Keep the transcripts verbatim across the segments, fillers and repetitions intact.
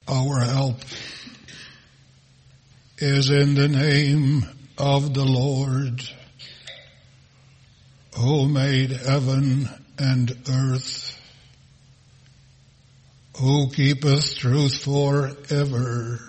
Our help is in the name of the Lord, who made heaven and earth, who keepeth truth forever,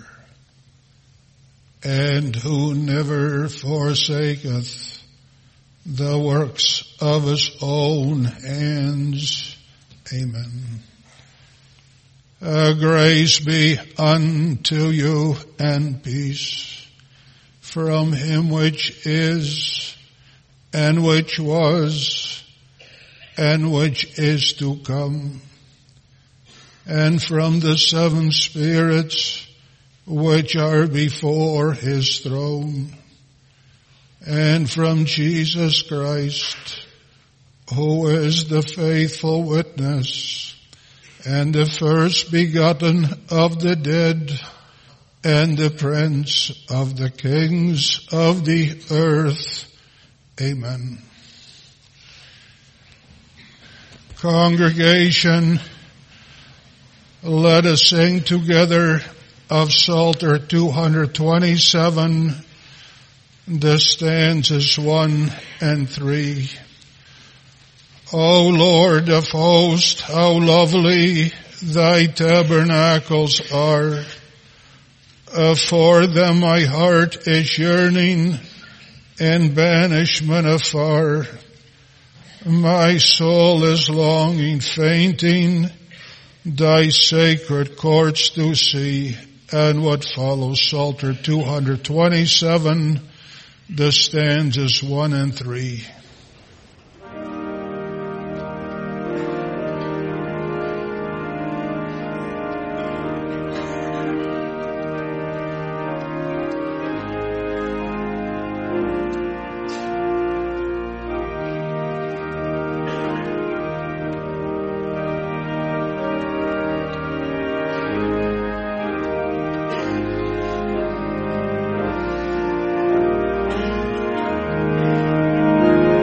and who never forsaketh the works of his own hands. Amen. Uh, grace be unto you and peace from him which is, and which was, and which is to come, and from the seven spirits which are before his throne, and from Jesus Christ, who is the faithful witness, and the first begotten of the dead, and the prince of the kings of the earth. Amen. Congregation, let us sing together of Psalter two twenty-seven, the stanzas one and three. O Lord of hosts, how lovely thy tabernacles are. Uh, for them my heart is yearning in banishment afar. My soul is longing, fainting, thy sacred courts to see. And what follows, Psalter two twenty-seven, the stanzas one and three. Thank you.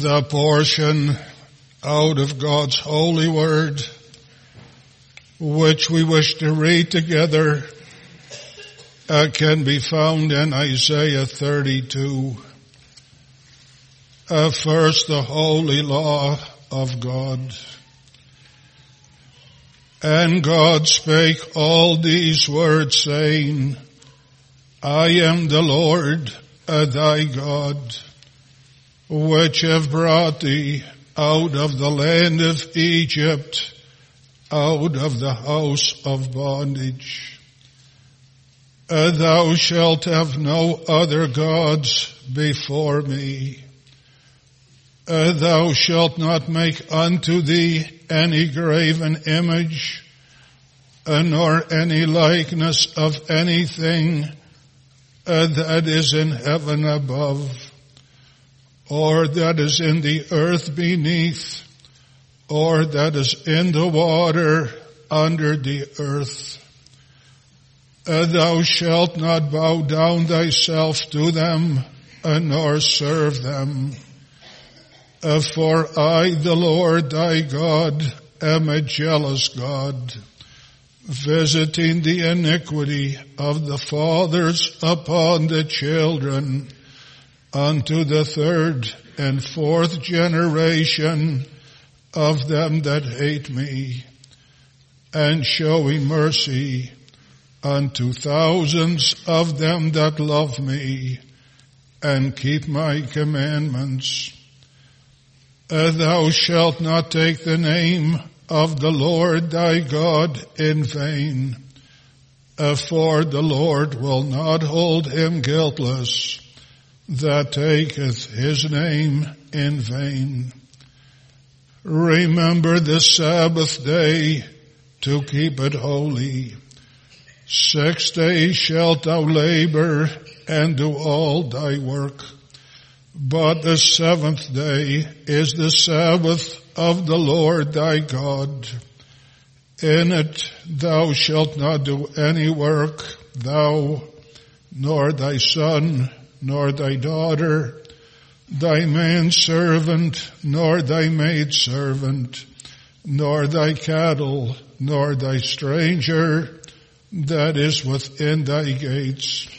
The portion out of God's holy word, which we wish to read together, uh, can be found in Isaiah thirty-two. Uh, first, the holy law of God. And God spake all these words, saying, I am the Lord uh, thy God, which have brought thee out of the land of Egypt, out of the house of bondage. Uh, thou shalt have no other gods before me. Uh, thou shalt not make unto thee any graven image, uh, nor any likeness of anything uh, that is in heaven above, or that is in the earth beneath, or that is in the water under the earth. Uh, thou shalt not bow down thyself to them, uh, nor serve them. Uh, for I, the Lord thy God, am a jealous God, visiting the iniquity of the fathers upon the children, unto the third and fourth generation of them that hate me, and showing mercy unto thousands of them that love me, and keep my commandments. Uh, thou shalt not take the name of the Lord thy God in vain, uh, for the Lord will not hold him guiltless that taketh his name in vain. Remember the Sabbath day to keep it holy. Six days shalt thou labor and do all thy work. But the seventh day is the Sabbath of the Lord thy God. In it thou shalt not do any work, thou, nor thy son, nor thy daughter, thy manservant, nor thy maidservant, nor thy cattle, nor thy stranger that is within thy gates.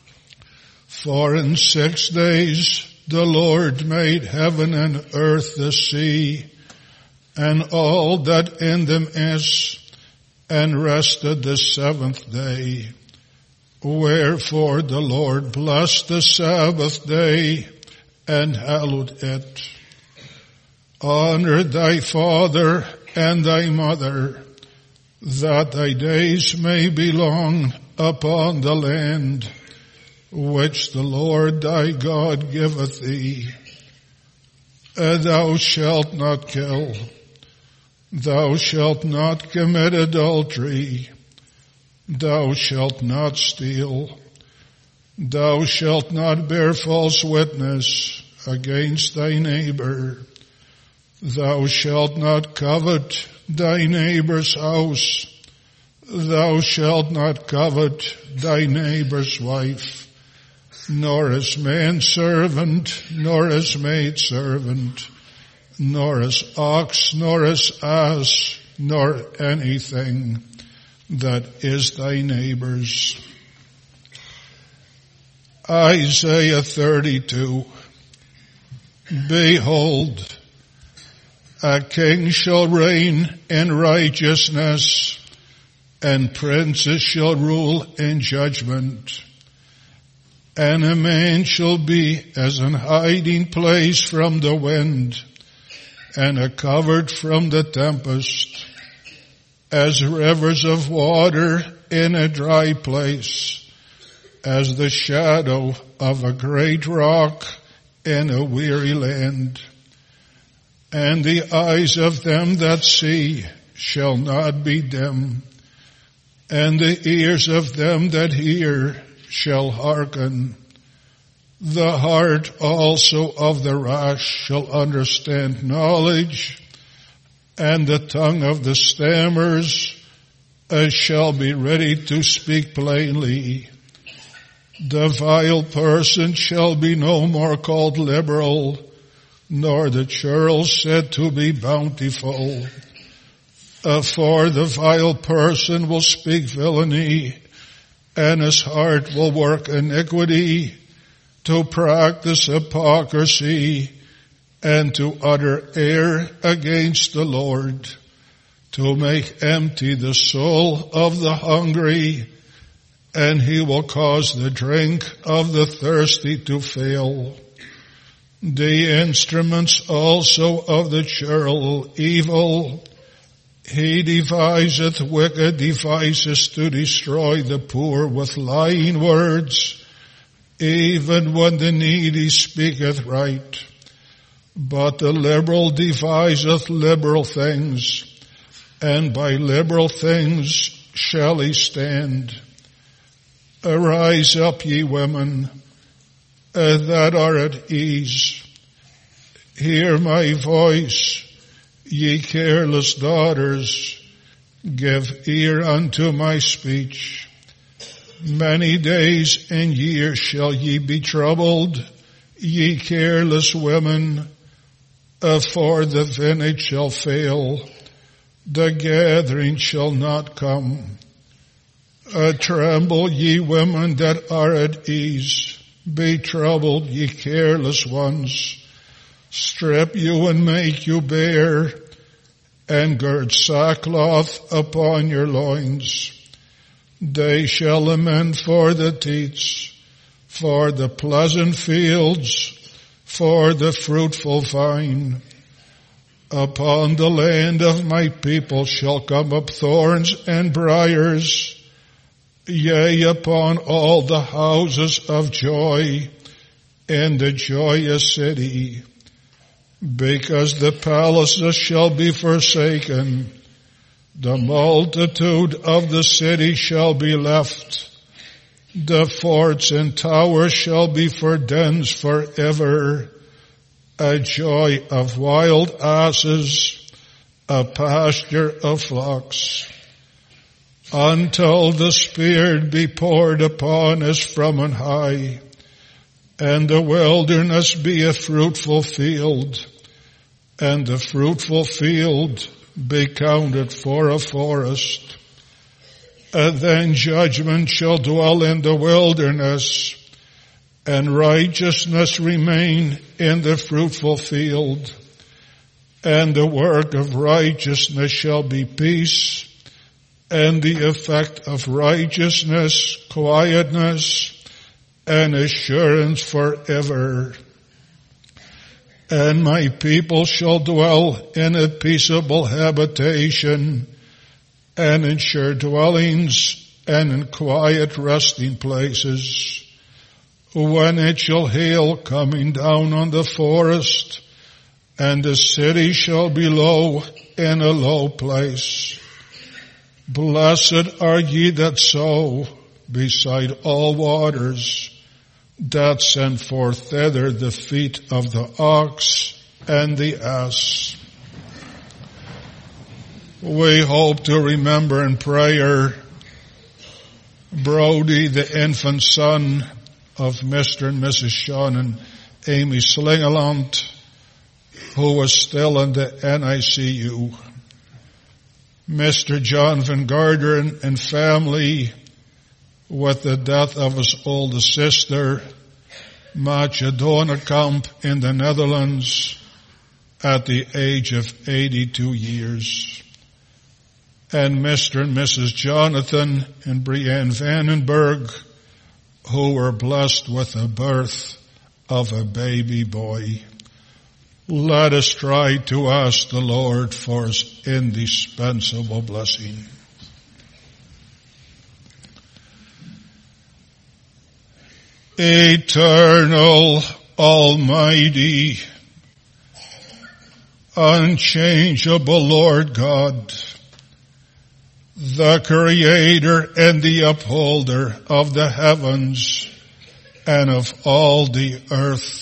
For in six days the Lord made heaven and earth, the sea, and all that in them is, and rested the seventh day. Wherefore the Lord blessed the Sabbath day and hallowed it. Honor thy father and thy mother, that thy days may be long upon the land which the Lord thy God giveth thee. And thou shalt not kill. Thou shalt not commit adultery. Thou shalt not steal. Thou shalt not bear false witness against thy neighbor. Thou shalt not covet thy neighbor's house. Thou shalt not covet thy neighbor's wife, nor his manservant, nor his maidservant, nor his ox, nor his ass, nor anything that is thy neighbor's. Isaiah thirty-two. Behold, a king shall reign in righteousness, and princes shall rule in judgment. And a man shall be as an hiding place from the wind, and a covert from the tempest, as rivers of water in a dry place, as the shadow of a great rock in a weary land. And the eyes of them that see shall not be dim, and the ears of them that hear shall hearken. The heart also of the rash shall understand knowledge, and the tongue of the stammers uh, shall be ready to speak plainly. The vile person shall be no more called liberal, nor the churls said to be bountiful. Uh, for the vile person will speak villainy, and his heart will work iniquity, to practice hypocrisy, and to utter error against the Lord, to make empty the soul of the hungry, and he will cause the drink of the thirsty to fail. The instruments also of the churl evil, he deviseth wicked devices to destroy the poor with lying words, even when the needy speaketh right. But the liberal deviseth liberal things, and by liberal things shall he stand. Arise up, ye women, uh, that are at ease. Hear my voice, ye careless daughters. Give ear unto my speech. Many days and years shall ye be troubled, ye careless women, uh, for the vintage shall fail, the gathering shall not come. Uh, tremble, ye women that are at ease. Be troubled, ye careless ones. Strip you and make you bare, and gird sackcloth upon your loins. They shall lament for the teats, for the pleasant fields, for the fruitful vine. Upon the land of my people shall come up thorns and briars, yea, upon all the houses of joy in the joyous city. Because the palaces shall be forsaken, the multitude of the city shall be left. The forts and towers shall be for dens forever, a joy of wild asses, a pasture of flocks. Until the Spirit be poured upon us from on high, and the wilderness be a fruitful field, and the fruitful field be counted for a forest. And then judgment shall dwell in the wilderness, and righteousness remain in the fruitful field. And the work of righteousness shall be peace, and the effect of righteousness, quietness, and assurance forever. And my people shall dwell in a peaceable habitation, and in sure dwellings, and in quiet resting places. When it shall hail coming down on the forest, and the city shall be low in a low place. Blessed are ye that sow beside all waters, that send forth thither the feet of the ox and the ass. We hope to remember in prayer Brody, the infant son of Mister and Missus Sean and Amy Slingeland, who was still in the N I C U. Mister John Van Garderen and family, with the death of his oldest sister, Maatje Donekamp, in the Netherlands at the age of eighty-two years. And Mister and Missus Jonathan and Brianne Vandenberg, who were blessed with the birth of a baby boy. Let us try to ask the Lord for his indispensable blessing. Eternal, Almighty, unchangeable Lord God, the Creator and the Upholder of the heavens and of all the earth,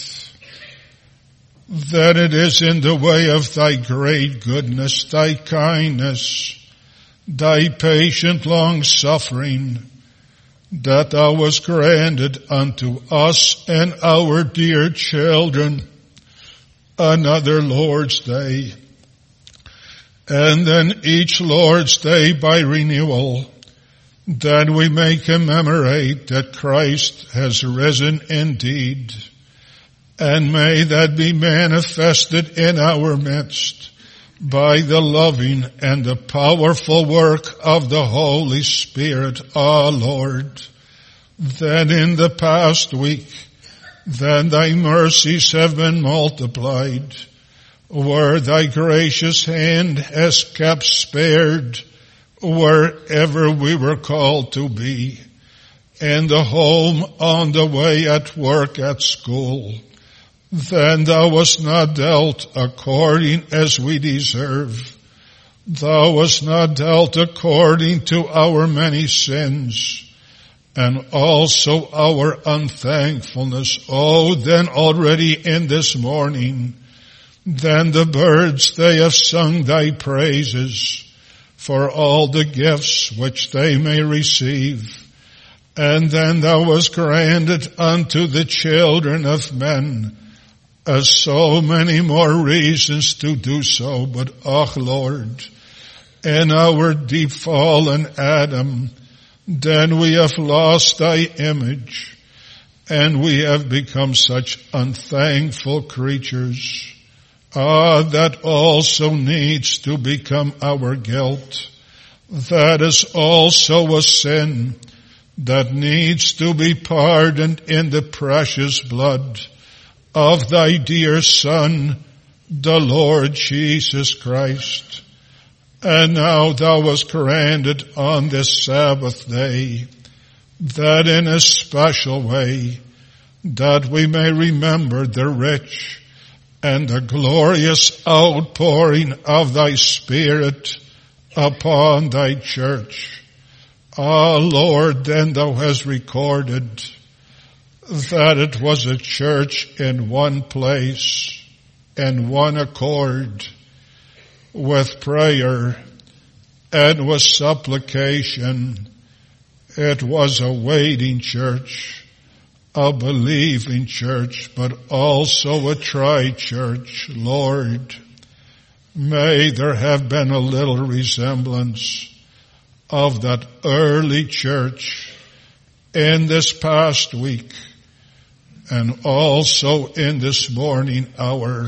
that it is in the way of thy great goodness, thy kindness, thy patient long-suffering, that thou wast granted unto us and our dear children another Lord's Day, and then each Lord's Day by renewal, that we may commemorate that Christ has risen indeed, and may that be manifested in our midst by the loving and the powerful work of the Holy Spirit, our Lord. That in the past week, that thy mercies have been multiplied, where thy gracious hand has kept spared wherever we were called to be, in the home, on the way, at work, at school. Then thou wast not dealt according as we deserve. Thou wast not dealt according to our many sins, and also our unthankfulness. Oh, then already in this morning, then the birds, they have sung thy praises for all the gifts which they may receive. And then thou wast granted unto the children of men as so many more reasons to do so. But, oh Lord, in our deep fallen Adam, then we have lost thy image, and we have become such unthankful creatures. Ah, that also needs to become our guilt. That is also a sin that needs to be pardoned in the precious blood of thy dear Son, the Lord Jesus Christ. And now thou wast granted on this Sabbath day, that in a special way, that we may remember the rich and the glorious outpouring of thy Spirit upon thy church. Ah, Lord, then thou hast recorded that it was a church in one place, in one accord, with prayer and with supplication. It was a waiting church, a believing church, but also a tried church. Lord, may there have been a little resemblance of that early church in this past week, and also in this morning hour.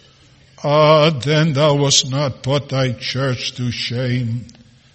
Ah, then thou wast not put thy church to shame.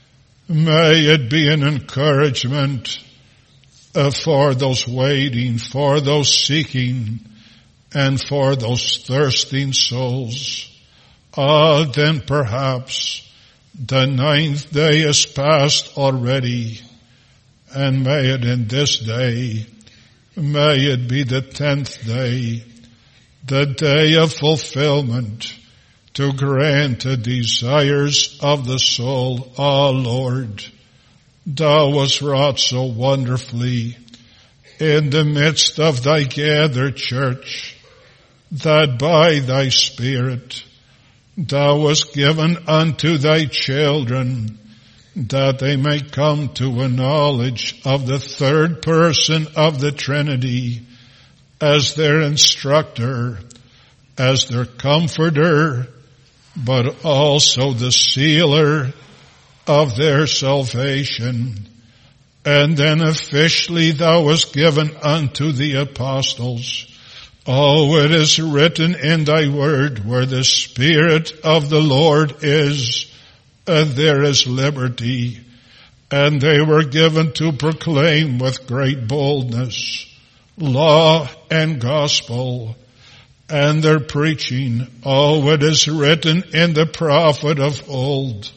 May it be an encouragement uh, for those waiting, for those seeking, and for those thirsting souls. Ah, then perhaps the ninth day is past already, and may it in this day, may it be the tenth day, the day of fulfillment, to grant the desires of the soul. Ah, Lord, thou wast wrought so wonderfully in the midst of thy gathered church, that by thy Spirit thou wast given unto thy children, that they may come to a knowledge of the third person of the Trinity as their instructor, as their comforter, but also the sealer of their salvation. And then officially thou wast given unto the apostles. Oh, it is written in thy word, where the Spirit of the Lord is, uh, there is liberty. And they were given to proclaim with great boldness law and gospel. And their preaching, oh, it is written in the prophet of old,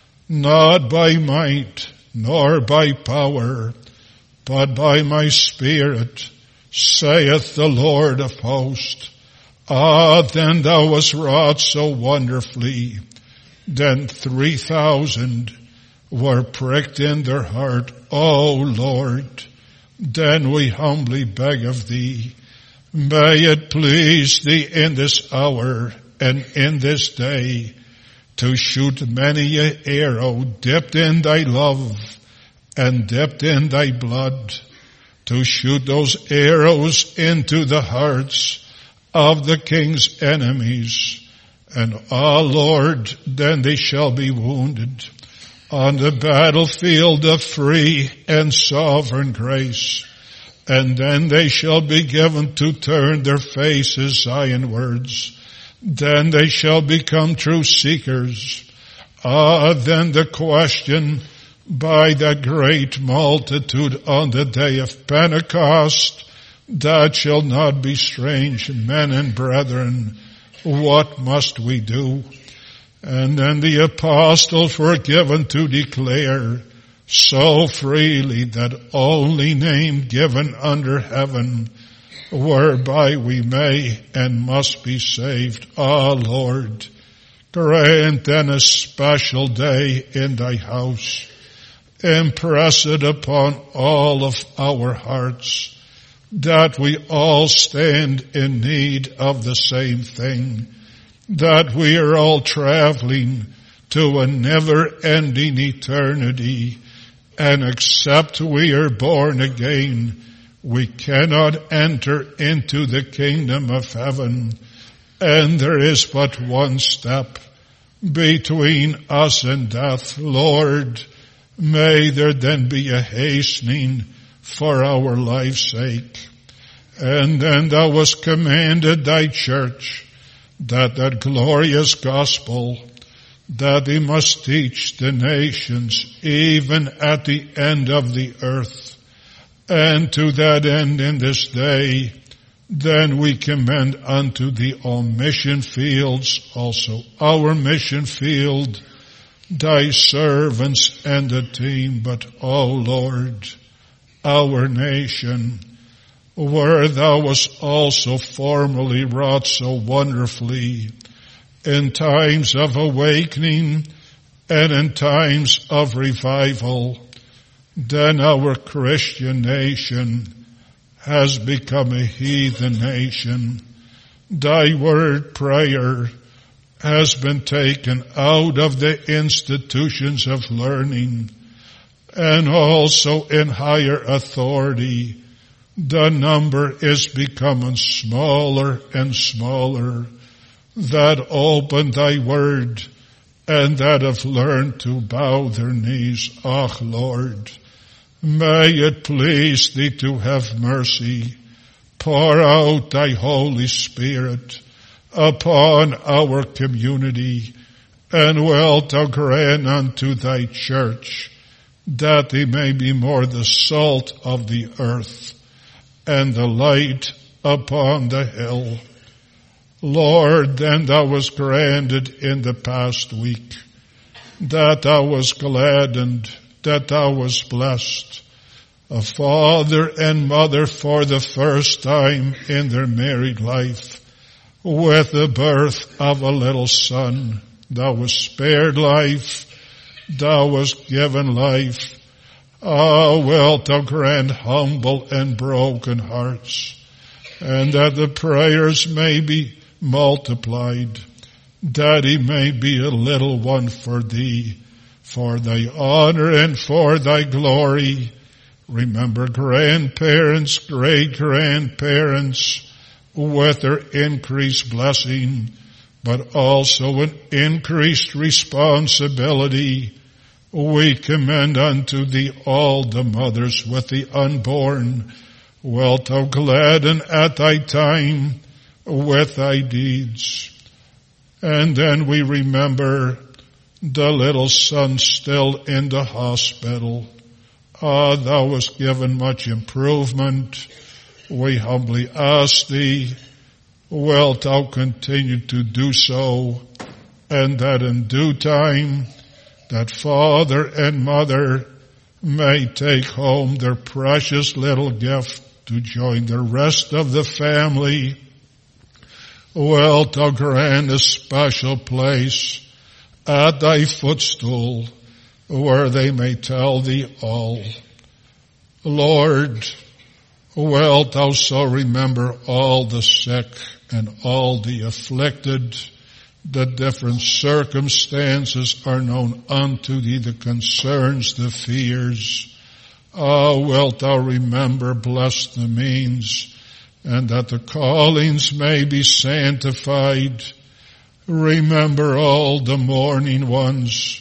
not by might nor by power, but by my Spirit, saith the Lord of hosts. Ah, then thou wast wrought so wonderfully. Then three thousand were pricked in their heart. O Lord, then we humbly beg of thee, may it please thee in this hour and in this day to shoot many an arrow dipped in thy love and dipped in thy blood, to shoot those arrows into the hearts of the king's enemies. And, ah, Lord, then they shall be wounded on the battlefield of free and sovereign grace. And then they shall be given to turn their faces Zionwards. Then they shall become true seekers. Ah, then the question by that great multitude on the day of Pentecost, that shall not be strange, men and brethren, what must we do? And then the apostles were given to declare so freely that only name given under heaven whereby we may and must be saved. Ah, Lord, grant then a special day in thy house. Impress it upon all of our hearts that we all stand in need of the same thing, that we are all traveling to a never-ending eternity, and except we are born again, we cannot enter into the kingdom of heaven. And there is but one step between us and death. Lord, may there then be a hastening for our life's sake. And then thou hast commanded thy church that that glorious gospel that they must teach the nations even at the end of the earth. And to that end in this day, then we commend unto thee all mission fields, also our mission field, thy servants and the team, but, O Lord, our nation, where thou wast also formerly wrought so wonderfully in times of awakening and in times of revival, then our Christian nation has become a heathen nation. Thy word prayer has been taken out of the institutions of learning, and also in higher authority the number is becoming smaller and smaller that open thy word and that have learned to bow their knees. Ah, Lord, may it please thee to have mercy. Pour out thy Holy Spirit upon our community, and wilt thou grant unto thy church that they may be more the salt of the earth and the light upon the hill. Lord, then thou wast granted in the past week that thou wast gladdened, that thou wast blessed, a father and mother for the first time in their married life with the birth of a little son. Thou wast spared life, thou wast given life. Ah, wilt thou grant humble and broken hearts, and that the prayers may be multiplied, that he may be a little one for thee, for thy honor and for thy glory. Remember grandparents, great-grandparents, with their increased blessing, but also an increased responsibility. We commend unto thee all the mothers with the unborn. Wilt thou gladden at thy time with thy deeds. And then we remember the little son still in the hospital. Ah, thou wast given much improvement. We humbly ask thee, wilt thou continue to do so, and that in due time that father and mother may take home their precious little gift to join the rest of the family. Wilt thou grant a special place at thy footstool where they may tell thee all. Lord, wilt thou so remember all the sick and all the afflicted. The different circumstances are known unto thee, the concerns, the fears. Ah, wilt thou remember, bless the means and that the callings may be sanctified. Remember all the mourning ones,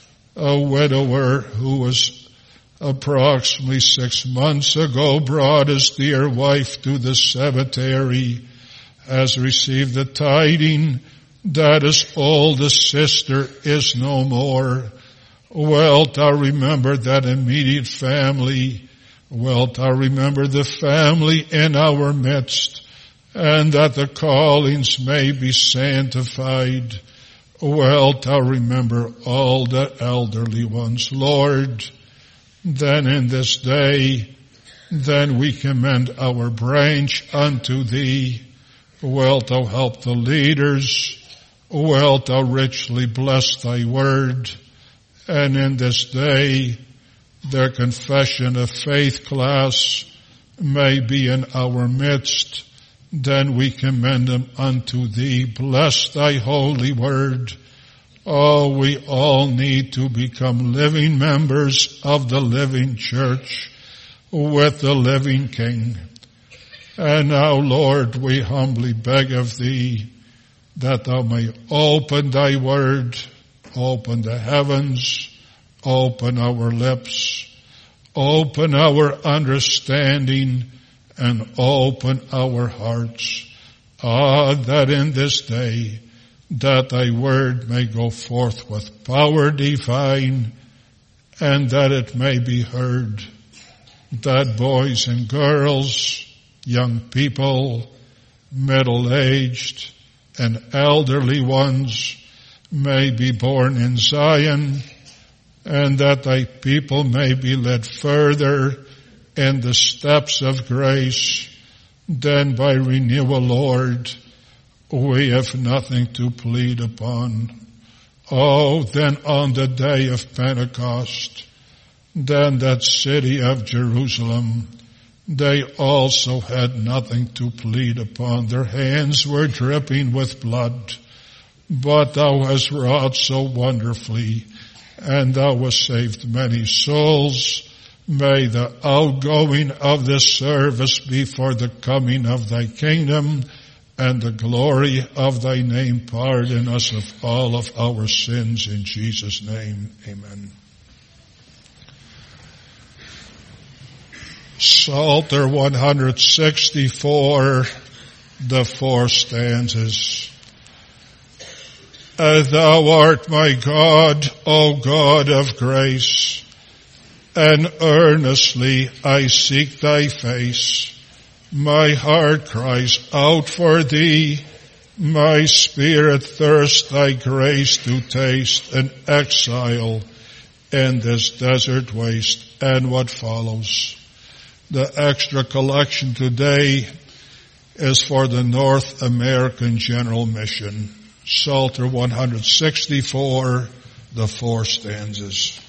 a widower who was approximately six months ago brought his dear wife to the cemetery, has received the tiding that his oldest sister is no more. Wilt thou remember that immediate family? Wilt thou remember the family in our midst, and that the callings may be sanctified? Wilt thou remember all the elderly ones, Lord? Then in this day, then we commend our branch unto thee. Wilt thou help the leaders? Wilt thou richly bless thy word? And in this day, their confession of faith class may be in our midst. Then we commend them unto thee. Bless thy holy word. Oh, we all need to become living members of the living church with the living King. And now, Lord, we humbly beg of thee that thou may open thy word, open the heavens, open our lips, open our understanding, and open our hearts. Ah, that in this day, that thy word may go forth with power divine, and that it may be heard, that boys and girls, young people, middle-aged, and elderly ones may be born in Zion, and that thy people may be led further in the steps of grace. Then by renewal, Lord, we have nothing to plead upon. Oh, then on the day of Pentecost, then that city of Jerusalem, they also had nothing to plead upon. Their hands were dripping with blood. But thou hast wrought so wonderfully, and thou hast saved many souls. May the outgoing of this service be for the coming of thy kingdom, and the glory of thy name. Pardon us of all of our sins. In Jesus' name, amen. Psalter one sixty-four, the four stanzas. As thou art my God, O God of grace, and earnestly I seek thy face. My heart cries out for thee, my spirit thirsts thy grace to taste an exile in this desert waste. And what follows? The extra collection today is for the North American General Mission. Psalter one sixty-four, the four stanzas.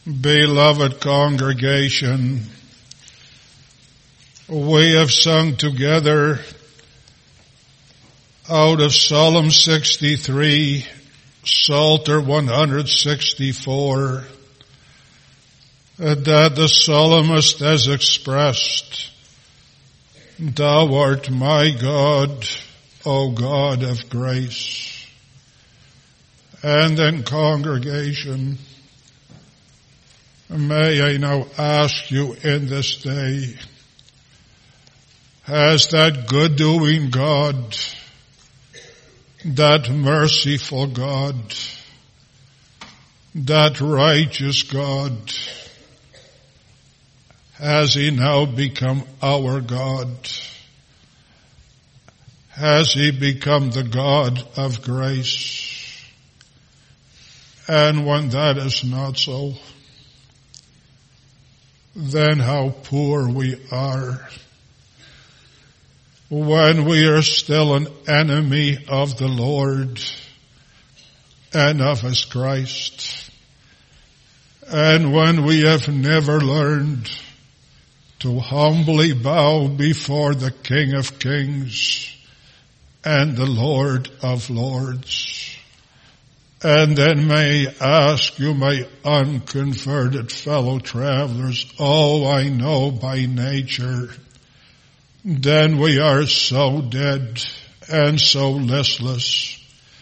Beloved congregation, we have sung together out of Psalm sixty-three, Psalter one sixty-four, that the psalmist has expressed, Thou art my God, O God of grace. And then congregation, may I now ask you in this day, has that good-doing God, that merciful God, that righteous God, has he now become our God? Has he become the God of grace? And when that is not so, then how poor we are when we are still an enemy of the Lord and of his Christ, and when we have never learned to humbly bow before the King of Kings and the Lord of Lords. And then may I ask you, my unconverted fellow travelers, oh, I know by nature, then we are so dead and so listless.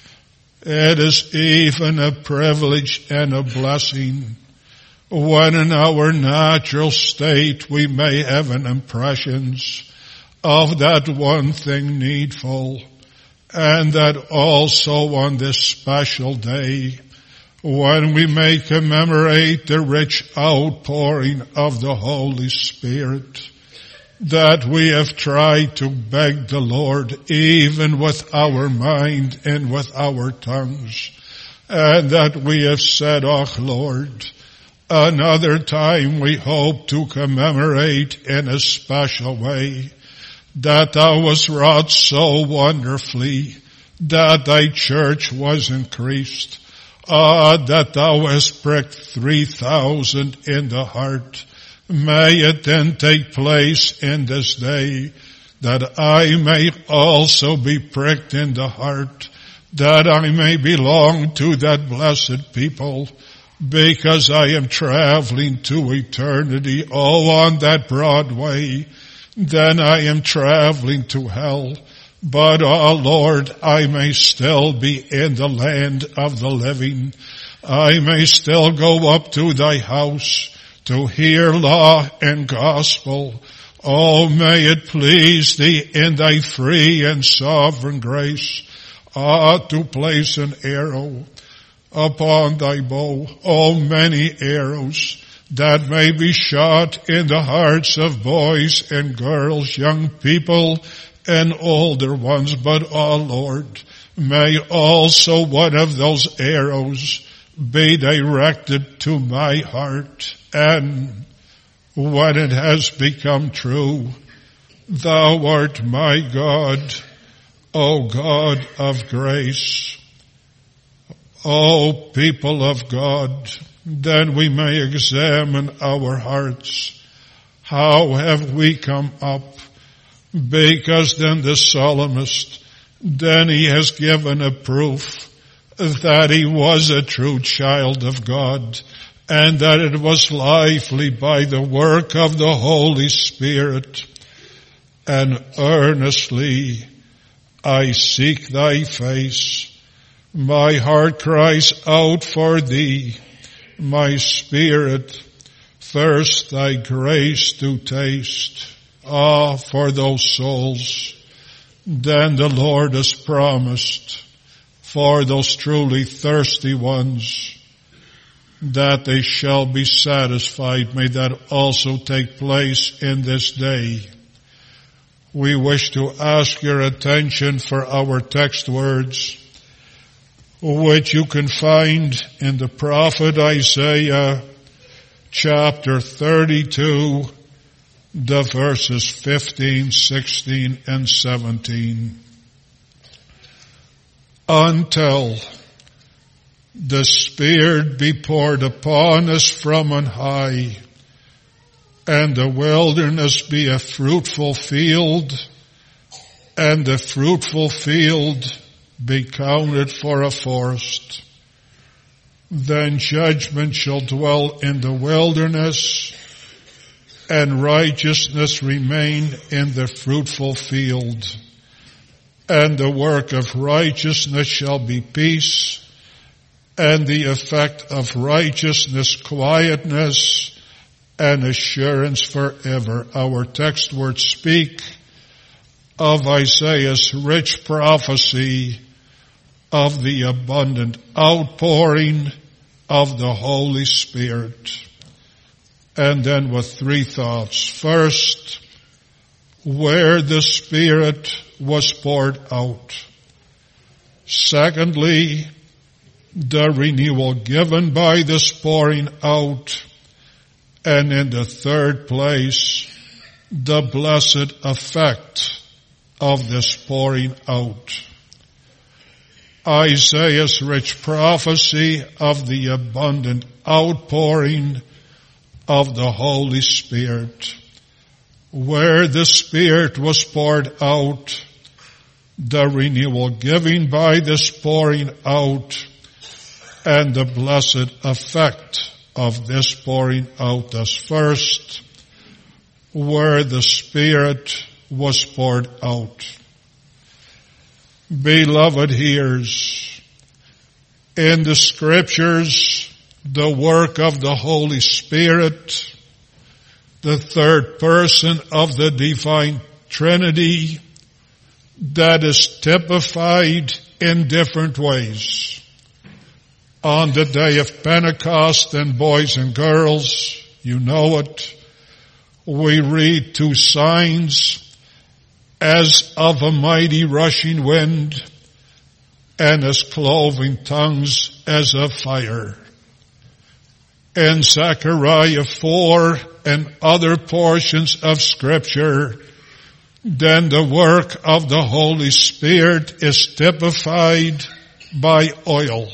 It is even a privilege and a blessing when in our natural state we may have an impressions of that one thing needful. And that also on this special day, when we may commemorate the rich outpouring of the Holy Spirit, that we have tried to beg the Lord even with our mind and with our tongues, and that we have said, Oh Lord, another time we hope to commemorate in a special way that thou was wrought so wonderfully, that thy church was increased, ah, that thou hast pricked three thousand in the heart. May it then take place in this day, that I may also be pricked in the heart, that I may belong to that blessed people, because I am traveling to eternity, oh, on that broad way. Then I am traveling to hell. But, oh Lord, I may still be in the land of the living. I may still go up to thy house to hear law and gospel. Oh, may it please thee in thy free and sovereign grace, ah, to place an arrow upon thy bow. Oh, many arrows that may be shot in the hearts of boys and girls, young people and older ones. But, oh Lord, may also one of those arrows be directed to my heart. And when it has become true, thou art my God, O God of grace. O people of God, then we may examine our hearts. How have we come up? Because then the psalmist, then he has given a proof that he was a true child of God, and that it was lively by the work of the Holy Spirit. And earnestly I seek thy face. My heart cries out for thee. My spirit thirsts thy grace to taste. Ah, for those souls, then the Lord has promised for those truly thirsty ones that they shall be satisfied. May that also take place in this day. We wish to ask your attention for our text words, which you can find in the prophet Isaiah, chapter thirty-two, the verses fifteen, sixteen, and seventeen. Until the Spirit be poured upon us from on high, and the wilderness be a fruitful field, and the fruitful field be counted for a forest. Then judgment shall dwell in the wilderness, and righteousness remain in the fruitful field. And the work of righteousness shall be peace, and the effect of righteousness quietness, and assurance forever. Our text words speak of Isaiah's rich prophecy of the abundant outpouring of the Holy Spirit. And then with three thoughts. First, where the Spirit was poured out. Secondly, the renewal given by this pouring out. And in the third place, the blessed effect of this pouring out. Isaiah's rich prophecy of the abundant outpouring of the Holy Spirit. Where the Spirit was poured out, the renewal given by this pouring out, and the blessed effect of this pouring out. Thus first, where the Spirit was poured out. Beloved hearers, in the Scriptures, the work of the Holy Spirit, the third person of the divine Trinity, that is typified in different ways. On the day of Pentecost, and boys and girls, you know it, we read two signs, as of a mighty rushing wind, and as cloven tongues as of fire. In Zechariah four and other portions of Scripture, then the work of the Holy Spirit is typified by oil.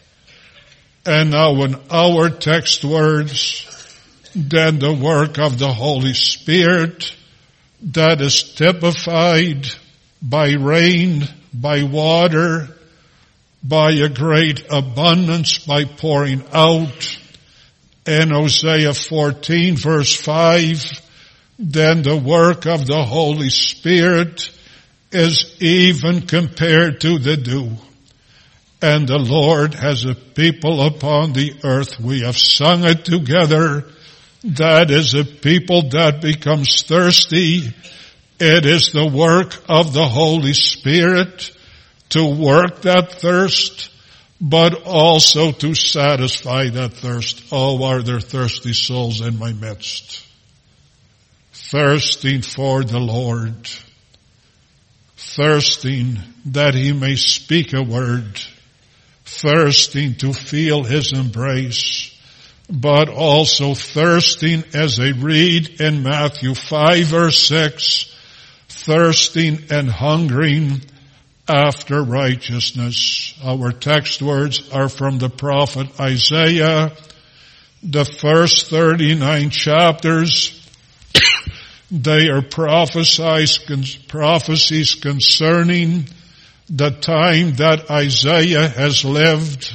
And now in our text words, then the work of the Holy Spirit, that is typified by rain, by water, by a great abundance, by pouring out. In Hosea fourteen verse five, then the work of the Holy Spirit is even compared to the dew. And the Lord has a people upon the earth. We have sung it together. That is a people that becomes thirsty. It is the work of the Holy Spirit to work that thirst, but also to satisfy that thirst. Oh, are there thirsty souls in my midst? Thirsting for the Lord. Thirsting that He may speak a word. Thirsting to feel His embrace. But also thirsting, as I read in Matthew five verse six, thirsting and hungering after righteousness. Our text words are from the prophet Isaiah. The first thirty-nine chapters, they are prophecies concerning the time that Isaiah has lived.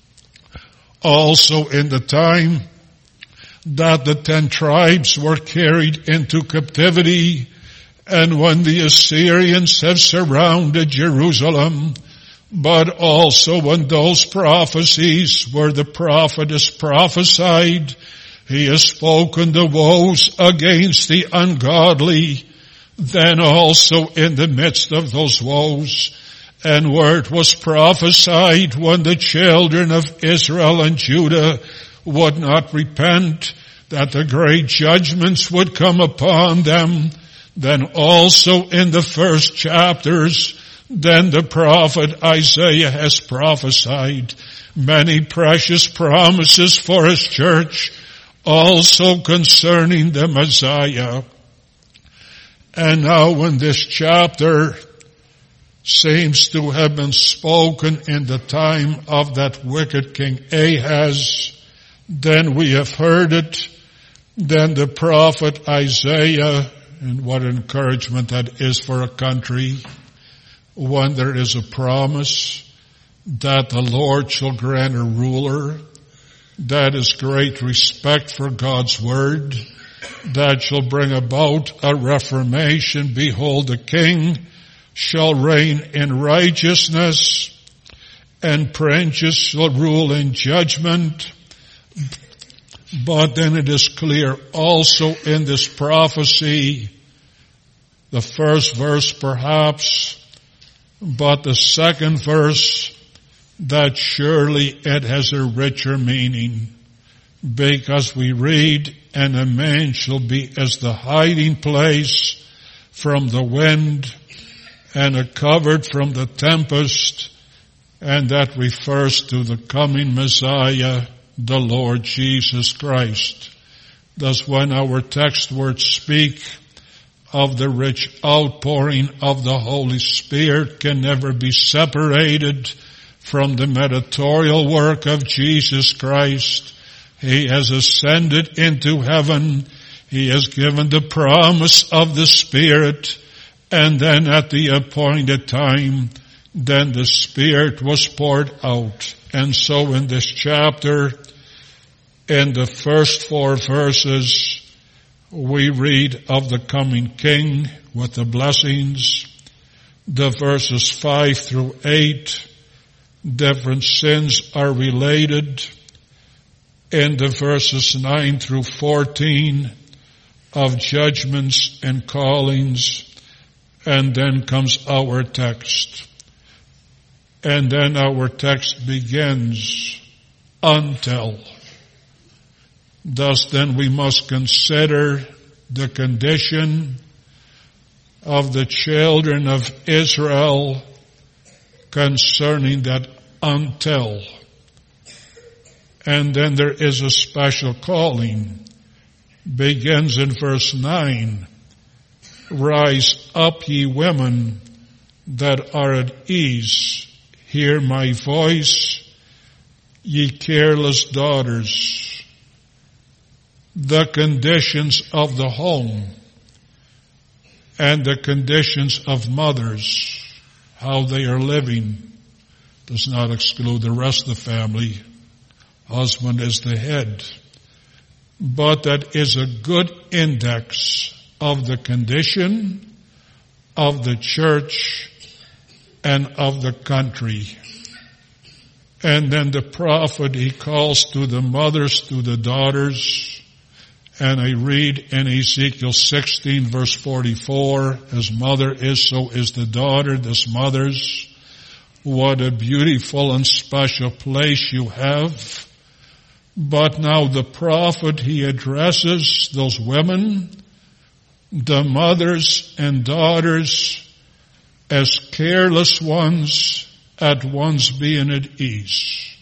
Also in the time that the ten tribes were carried into captivity, and when the Assyrians have surrounded Jerusalem, but also when those prophecies where the prophet has prophesied, he has spoken the woes against the ungodly, then also in the midst of those woes, and where it was prophesied when the children of Israel and Judah would not repent, that the great judgments would come upon them, then also in the first chapters, then the prophet Isaiah has prophesied many precious promises for his church, also concerning the Messiah. And now in this chapter, seems to have been spoken in the time of that wicked King Ahaz. Then we have heard it. Then the prophet Isaiah, and what encouragement that is for a country when there is a promise that the Lord shall grant a ruler. That is great respect for God's word. That shall bring about a reformation. Behold, the king shall reign in righteousness, and princes shall rule in judgment. But then it is clear also in this prophecy, the first verse perhaps, but the second verse, that surely it has a richer meaning, because we read, and a man shall be as the hiding place from the wind, and a covert from the tempest, and that refers to the coming Messiah, the Lord Jesus Christ. Thus when our text words speak of the rich outpouring of the Holy Spirit, can never be separated from the mediatorial work of Jesus Christ. He has ascended into heaven. He has given the promise of the Spirit. And then at the appointed time, then the Spirit was poured out. And so in this chapter, in the first four verses, we read of the coming King with the blessings. The verses five through eight, different sins are related. In the verses nine through fourteen, of judgments and callings. And then comes our text. And then our text begins, until. Thus then we must consider the condition of the children of Israel concerning that until. And then there is a special calling. Begins in verse nine. Rise up, ye women that are at ease. Hear my voice, ye careless daughters. The conditions of the home and the conditions of mothers, how they are living, does not exclude the rest of the family. Husband is the head. But that is a good index of the condition of the church and of the country. And then the prophet, he calls to the mothers, to the daughters. And I read in Ezekiel sixteen verse forty-four, as mother is, so is the daughter, this mother's. What a beautiful and special place you have. But now the prophet, he addresses those women, the mothers and daughters, as careless ones, at once being at ease.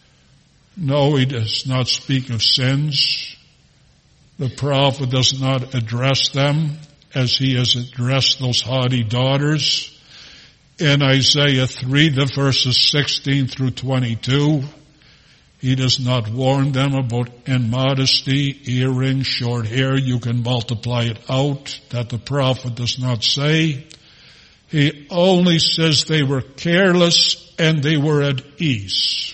No, he does not speak of sins. The prophet does not address them as he has addressed those haughty daughters. In Isaiah three, the verses sixteen through twenty-two, he does not warn them about immodesty, earrings, short hair. You can multiply it out. That the prophet does not say. He only says they were careless and they were at ease.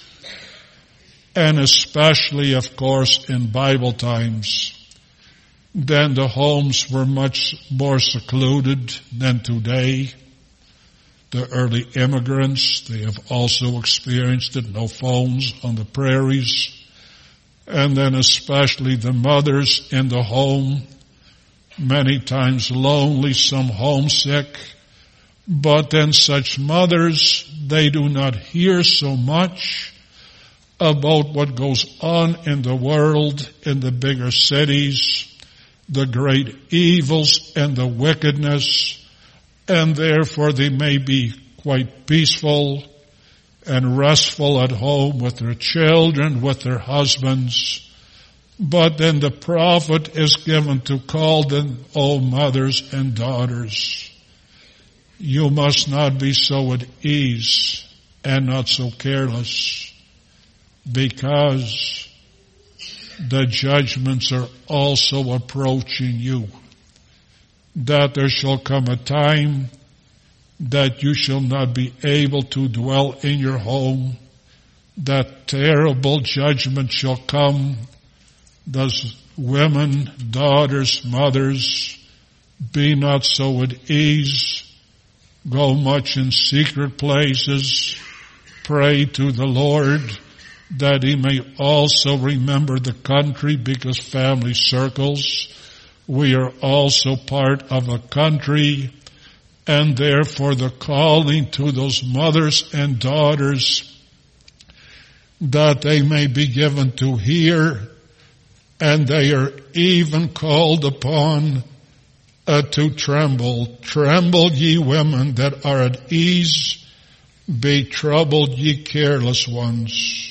And especially, of course, in Bible times, then the homes were much more secluded than today. The early immigrants, they have also experienced it, no phones on the prairies. And then especially the mothers in the home, many times lonely, some homesick. But then such mothers, they do not hear so much about what goes on in the world, in the bigger cities, the great evils and the wickedness, and therefore they may be quite peaceful and restful at home with their children, with their husbands. But then the prophet is given to call them, O mothers and daughters. You must not be so at ease and not so careless, because the judgments are also approaching you. That there shall come a time that you shall not be able to dwell in your home. That terrible judgment shall come. Thus, women, daughters, mothers, be not so at ease. Go much in secret places. Pray to the Lord that He may also remember the country, because family circles, we are also part of a country, and therefore the calling to those mothers and daughters, that they may be given to hear, and they are even called upon uh, to tremble. Tremble, ye women that are at ease, be troubled, ye careless ones.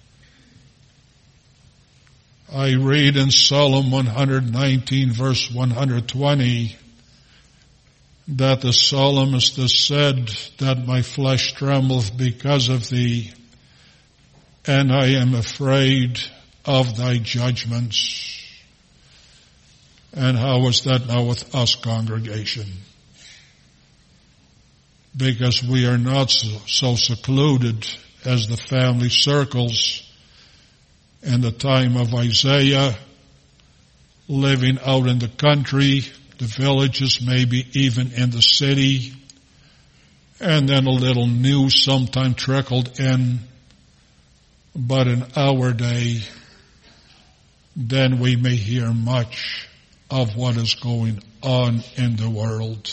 I read in Psalm one nineteen verse one twenty that the psalmist has said that my flesh trembleth because of thee, and I am afraid of thy judgments. And how is that now with us, congregation? Because we are not so, so secluded as the family circles in the time of Isaiah, living out in the country, the villages, maybe even in the city, and then a little news sometime trickled in. But in our day, then we may hear much of what is going on in the world.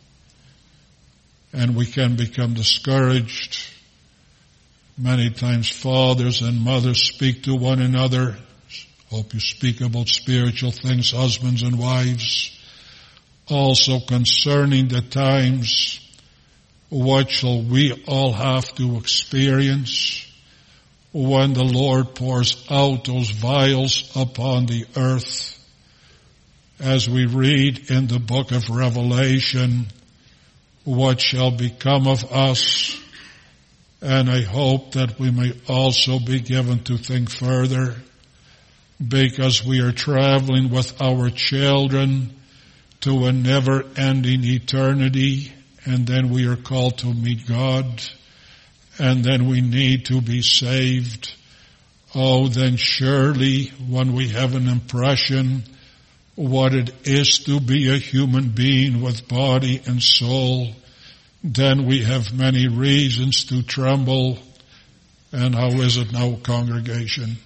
And we can become discouraged. Many times fathers and mothers speak to one another. Hope you speak about spiritual things, husbands and wives. Also concerning the times, what shall we all have to experience when the Lord pours out those vials upon the earth? As we read in the book of Revelation, what shall become of us? And I hope that we may also be given to think further, because we are traveling with our children to a never-ending eternity, and then we are called to meet God, and then we need to be saved. Oh, then surely when we have an impression what it is to be a human being with body and soul, then we have many reasons to tremble. And how is it now, congregation?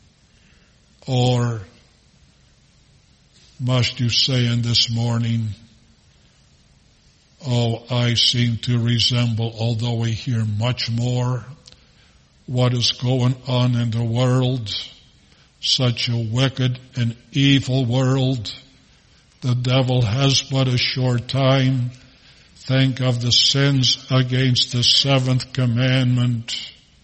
Or must you say in this morning, oh, I seem to resemble, although we hear much more, what is going on in the world, such a wicked and evil world. The devil has but a short time. Think of the sins against the seventh commandment,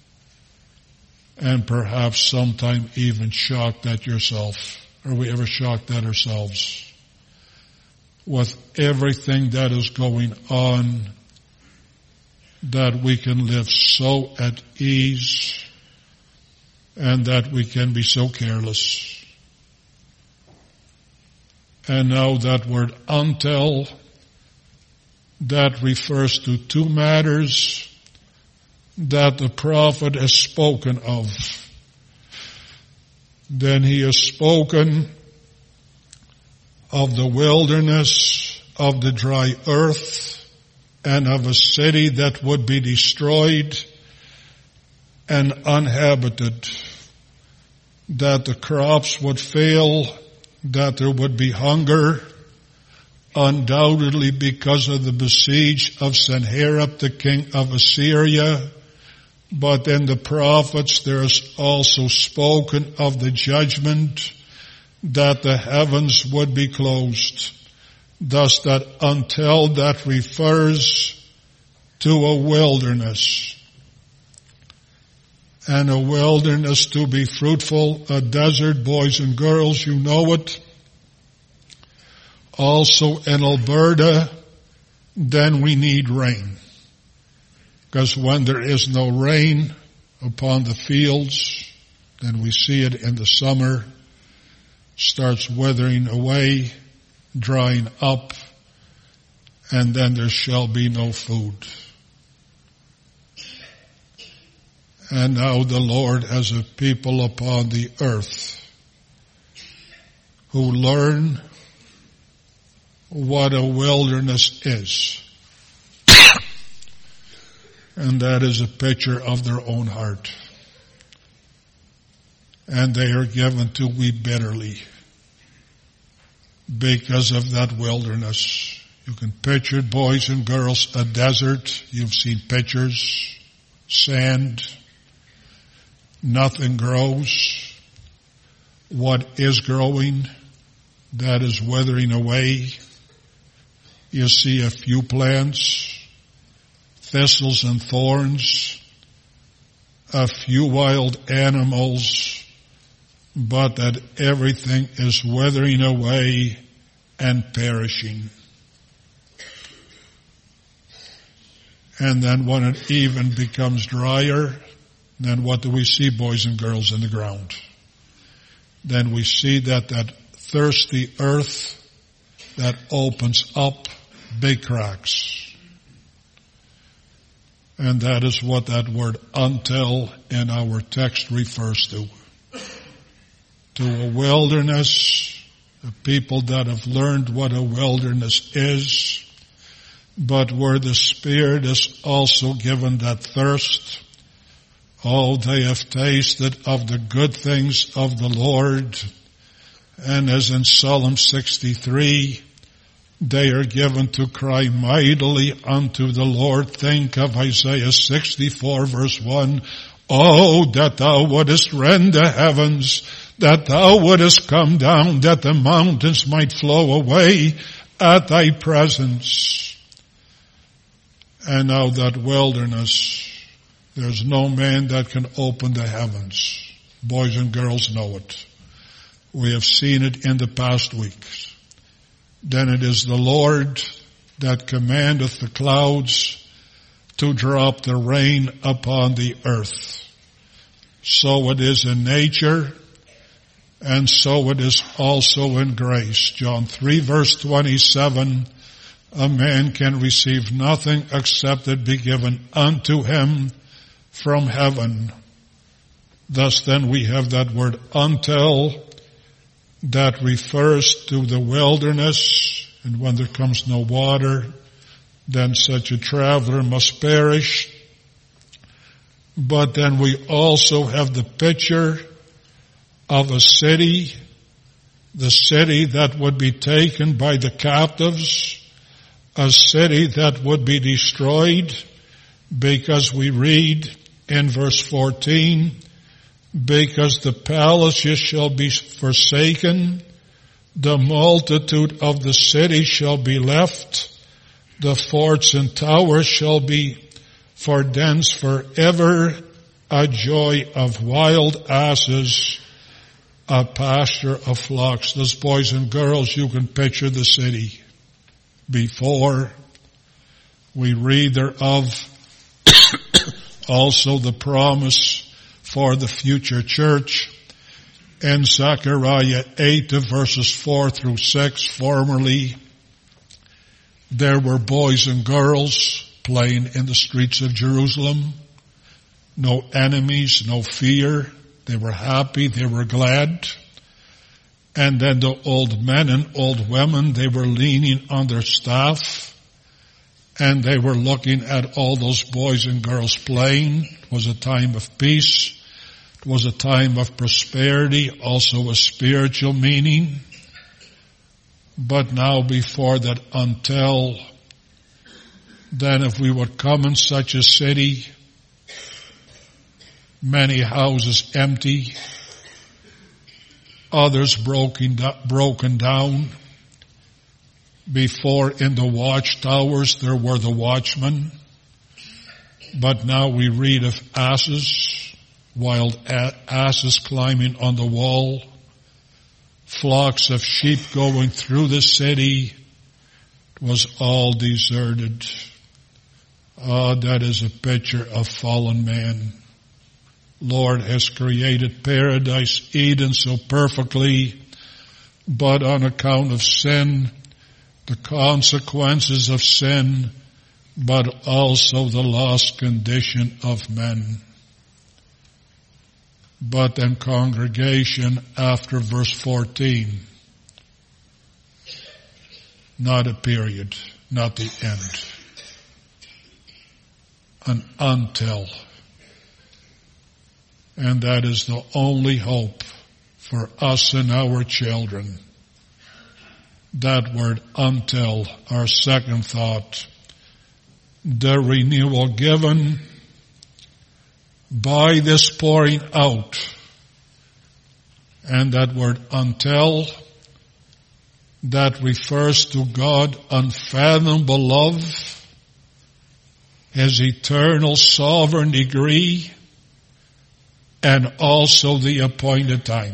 and perhaps sometime even shocked at yourself. Are we ever shocked at ourselves? With everything that is going on, that we can live so at ease, and that we can be so careless. And now that word until, that refers to two matters that the prophet has spoken of. Then he has spoken of the wilderness, of the dry earth, and of a city that would be destroyed and uninhabited, that the crops would fail, that there would be hunger, undoubtedly because of the besiege of Sennacherib, the king of Assyria. But in the prophets there is also spoken of the judgment, that the heavens would be closed. Thus that until that refers to a wilderness. And a wilderness to be fruitful, a desert, boys and girls, you know it. Also in Alberta, then we need rain. Because when there is no rain upon the fields, then we see it in the summer, starts withering away, drying up, and then there shall be no food. And now the Lord has a people upon the earth who learn what a wilderness is. And that is a picture of their own heart. And they are given to weep bitterly because of that wilderness. You can picture, boys and girls, a desert. You've seen pictures, sand, nothing grows. What is growing, that is withering away. You see a few plants, thistles and thorns, a few wild animals, but that everything is withering away and perishing. And then when it even becomes drier, then what do we see, boys and girls, in the ground? Then we see that that thirsty earth that opens up big cracks. And that is what that word until in our text refers to. To a wilderness, a people that have learned what a wilderness is, but where the Spirit is also given that thirst. Oh, they have tasted of the good things of the Lord. And as in Psalm sixty-three, they are given to cry mightily unto the Lord. Think of Isaiah sixty-four verse one. Oh, that thou wouldest rend the heavens, that thou wouldest come down, that the mountains might flow away at thy presence. And now that wilderness, there's no man that can open the heavens. Boys and girls know it. We have seen it in the past weeks. Then it is the Lord that commandeth the clouds to drop the rain upon the earth. So it is in nature, and so it is also in grace. John three verse twenty-seven, a man can receive nothing except it be given unto him from heaven. Thus then we have that word until that refers to the wilderness, and when there comes no water, then such a traveler must perish. But then we also have the picture of a city, the city that would be taken by the captives, a city that would be destroyed, because we read in verse fourteen, because the palaces shall be forsaken, the multitude of the city shall be left, the forts and towers shall be for dens forever, a joy of wild asses, a pasture of flocks. Those boys and girls, you can picture the city. Before we read thereof also the promise for the future church in Zechariah eight verses four through six. Formerly there were boys and girls playing in the streets of Jerusalem. No enemies, no fear. They were happy, they were glad. And then the old men and old women, they were leaning on their staff, and they were looking at all those boys and girls playing. It was a time of peace. It was a time of prosperity, also a spiritual meaning. But now before that until, then if we would come in such a city, many houses empty, others broken, broken down. Before in the watchtowers there were the watchmen, but now we read of asses, wild asses climbing on the wall, flocks of sheep going through the city. It was all deserted. Ah, that is a picture of fallen man. Lord has created paradise, Eden, so perfectly, but on account of sin, the consequences of sin, but also the lost condition of men. But then congregation after verse fourteen. Not a period, not the end. An until. And that is the only hope for us and our children. That word until, our second thought. The renewal given by this pouring out. And that word until, that refers to God's unfathomable love, His eternal sovereign degree, and also the appointed time.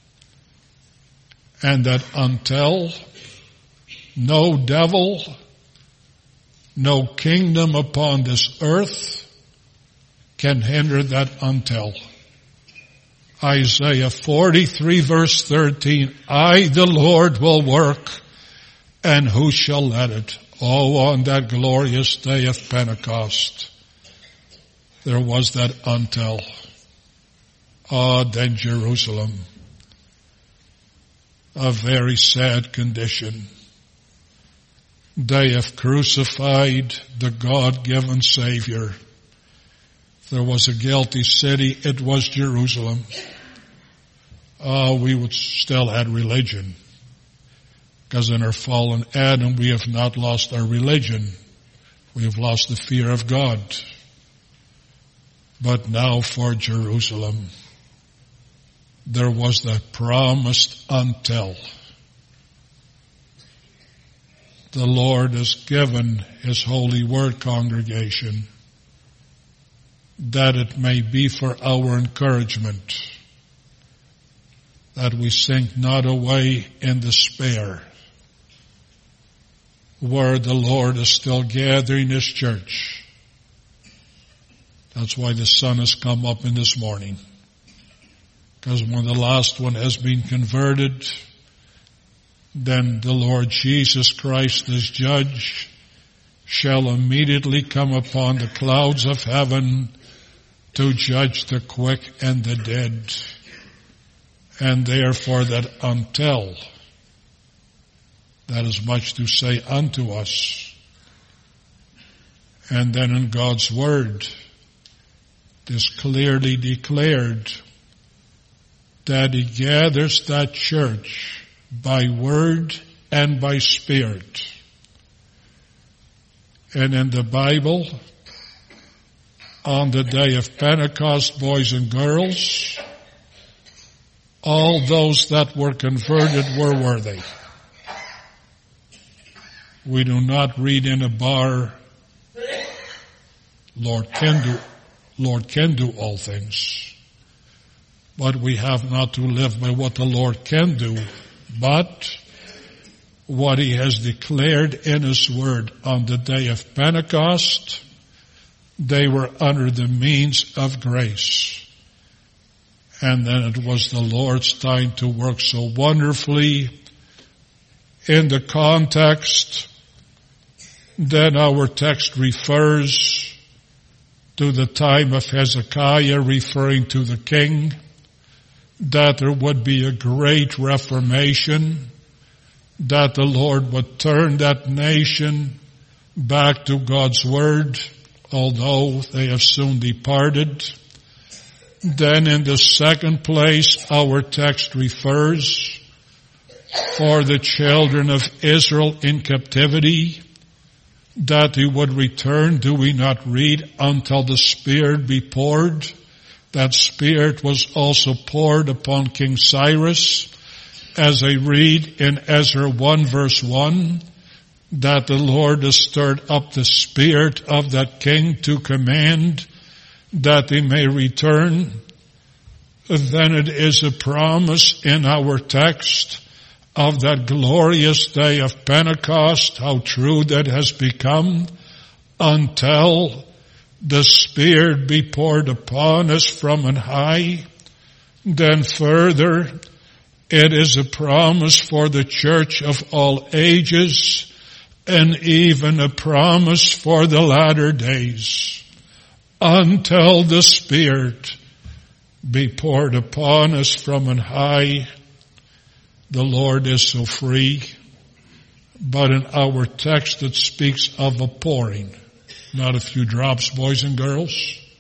And that until no devil, no kingdom upon this earth can hinder that until. Isaiah forty-three verse thirteen, I, the Lord, will work, and who shall let it? Oh, on that glorious day of Pentecost, there was that until. Ah, then Jerusalem, a very sad condition. They have crucified the God-given Savior. There was a guilty city, it was Jerusalem. Ah, we would still had religion. Because in our fallen Adam, we have not lost our religion. We have lost the fear of God. But now for Jerusalem, there was that promised until. The Lord has given His holy word, congregation, that it may be for our encouragement, that we sink not away in despair, where the Lord is still gathering His church. That's why the sun has come up in this morning. Because when the last one has been converted, then the Lord Jesus Christ as judge shall immediately come upon the clouds of heaven to judge the quick and the dead. And therefore that until, that is much to say unto us. And then in God's word, it is clearly declared that He gathers that church by word and by spirit. And in the Bible, on the day of Pentecost, boys and girls, all those that were converted, where were they? We do not read in a bar, Lord can do, Lord can do all things. But we have not to live by what the Lord can do, but what He has declared in His word on the day of Pentecost. They were under the means of grace. And then it was the Lord's time to work so wonderfully in the context. Then our text refers to the time of Hezekiah, referring to the king, that there would be a great reformation, that the Lord would turn that nation back to God's word, although they have soon departed. Then in the second place, our text refers for the children of Israel in captivity, that He would return, do we not read, until the Spirit be poured? That Spirit was also poured upon King Cyrus, as I read in Ezra one verse one, that the Lord has stirred up the spirit of that king to command that he may return. Then it is a promise in our text of that glorious day of Pentecost, how true that has become, until the Spirit be poured upon us from on high. Then further, it is a promise for the church of all ages, and even a promise for the latter days, until the Spirit be poured upon us from on high. The Lord is so free, but in our text it speaks of a pouring, not a few drops, boys and girls.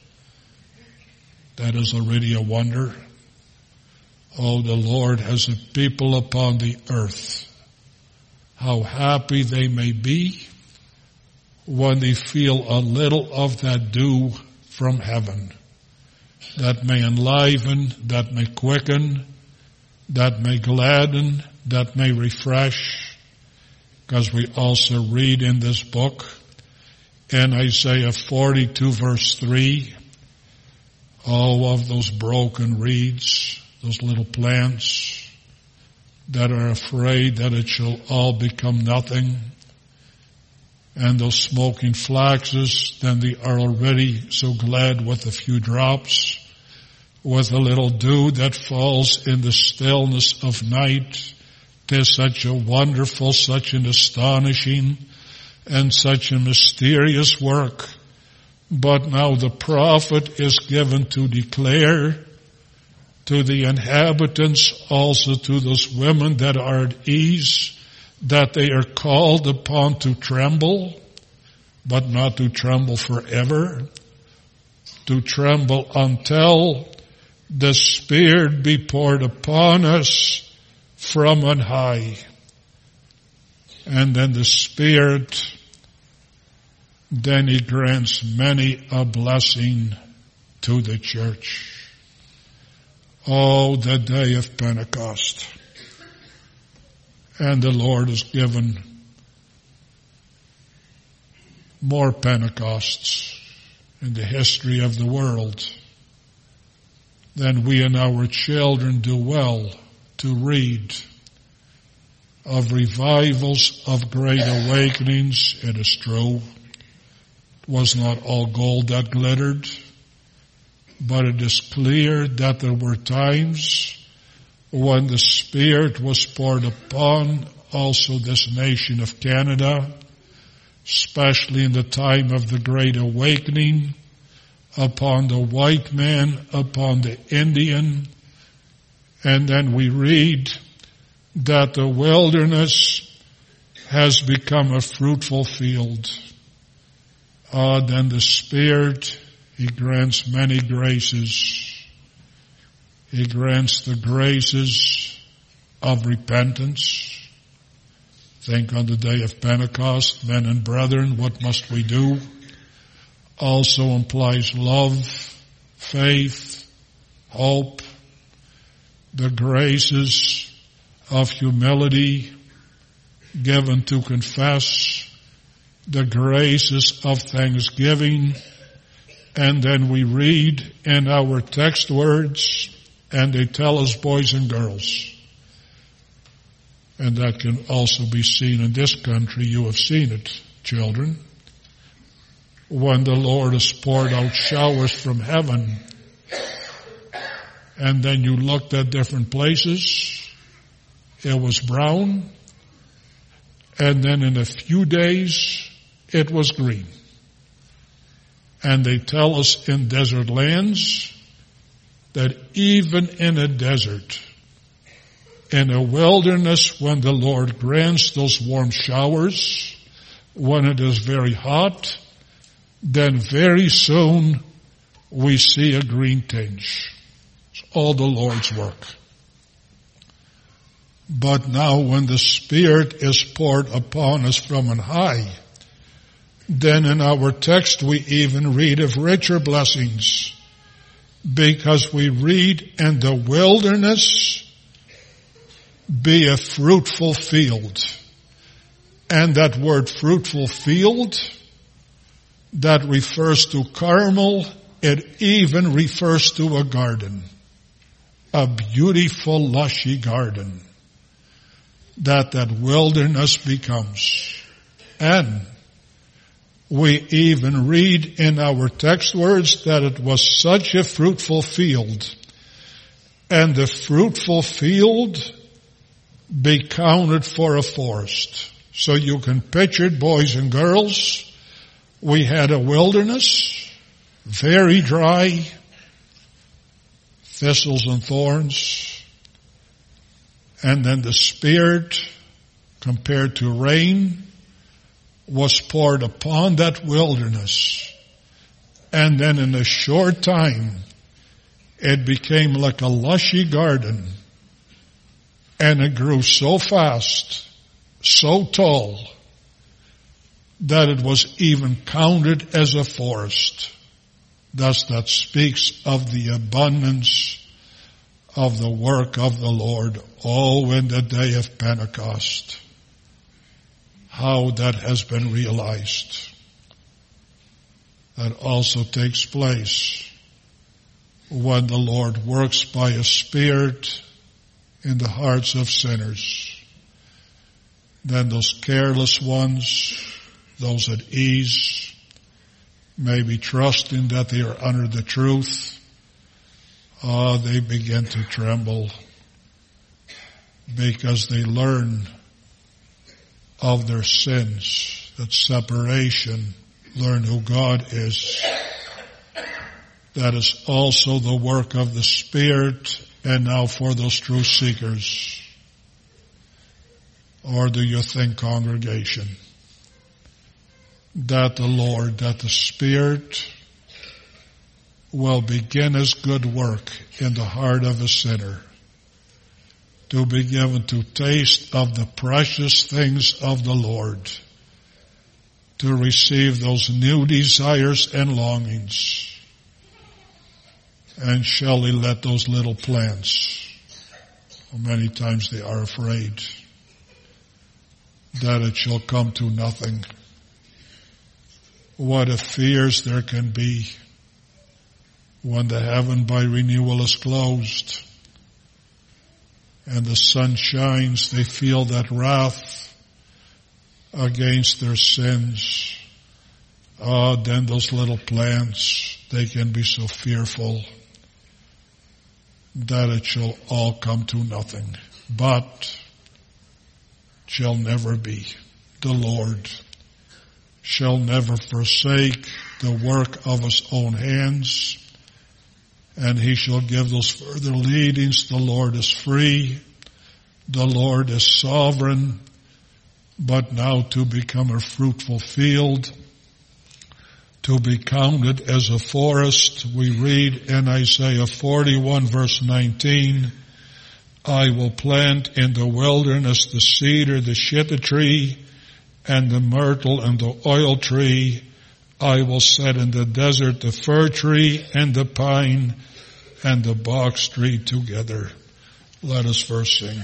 That is already a wonder. Oh, the Lord has a people upon the earth. How happy they may be when they feel a little of that dew from heaven, that may enliven, that may quicken, that may gladden, that may refresh. Because we also read in this book, in Isaiah forty-two verse three, all of those broken reeds, those little plants that are afraid that it shall all become nothing, and those smoking flaxes, then they are already so glad with a few drops, with a little dew that falls in the stillness of night. 'Tis such a wonderful, such an astonishing, and such a mysterious work. But now the prophet is given to declare to the inhabitants, also to those women that are at ease, that they are called upon to tremble, but not to tremble forever, to tremble until the Spirit be poured upon us from on high. And then the Spirit, then He grants many a blessing to the church. Oh, the day of Pentecost. And the Lord has given more Pentecosts in the history of the world than we and our children do well to read, of revivals, of great awakenings. It is true. It was not all gold that glittered, but it is clear that there were times when the Spirit was poured upon also this nation of Canada, especially in the time of the Great Awakening, upon the white man, upon the Indian. And then we read that the wilderness has become a fruitful field. Ah, then the Spirit, He grants many graces. He grants the graces of repentance. Think on the day of Pentecost, men and brethren, what must we do? Also implies love, faith, hope, the graces of humility given to confess, the graces of thanksgiving. And then we read in our text words, and they tell us, boys and girls, and that can also be seen in this country. You have seen it, children. When the Lord has poured out showers from heaven, and then you looked at different places, it was brown, and then in a few days, it was green. And they tell us in desert lands that even in a desert, in a wilderness, when the Lord grants those warm showers, when it is very hot, then very soon we see a green tinge. It's all the Lord's work. But now when the Spirit is poured upon us from on high, then in our text we even read of richer blessings, because we read, in the wilderness be a fruitful field. And that word fruitful field, that refers to Carmel. It even refers to a garden, a beautiful, lushy garden. that that wilderness becomes. And we even read in our text words that it was such a fruitful field. And the fruitful field be counted for a forest. So you can picture it, boys and girls. We had a wilderness, very dry, thistles and thorns. And then the Spirit, compared to rain, was poured upon that wilderness. And then in a short time, it became like a lushy garden. And it grew so fast, so tall, that it was even counted as a forest. Thus that speaks of the abundance of the work of the Lord, oh, in the day of Pentecost. How that has been realized. That also takes place when the Lord works by His Spirit in the hearts of sinners. Then those careless ones, those at ease, maybe trusting that they are under the truth, ah, they begin to tremble because they learn of their sins, that separation, learn who God is. That is also the work of the Spirit, and now for those true seekers. Or do you think, congregation, that the Lord, that the Spirit will begin His good work in the heart of a sinner, to be given to taste of the precious things of the Lord, to receive those new desires and longings? And shall He let those little plants, many times they are afraid, that it shall come to nothing? What a fears there can be when the heaven by renewal is closed and the sun shines. They feel that wrath against their sins. Ah, then those little plants, they can be so fearful that it shall all come to nothing. But shall never be. The Lord shall never forsake the work of His own hands, and He shall give those further leadings. The Lord is free. The Lord is sovereign. But now to become a fruitful field, to be counted as a forest, we read in Isaiah forty-one verse nineteen, I will plant in the wilderness the cedar, the shittim tree, and the myrtle and the oil tree. I will set in the desert the fir tree and the pine and the box tree together. Let us first sing.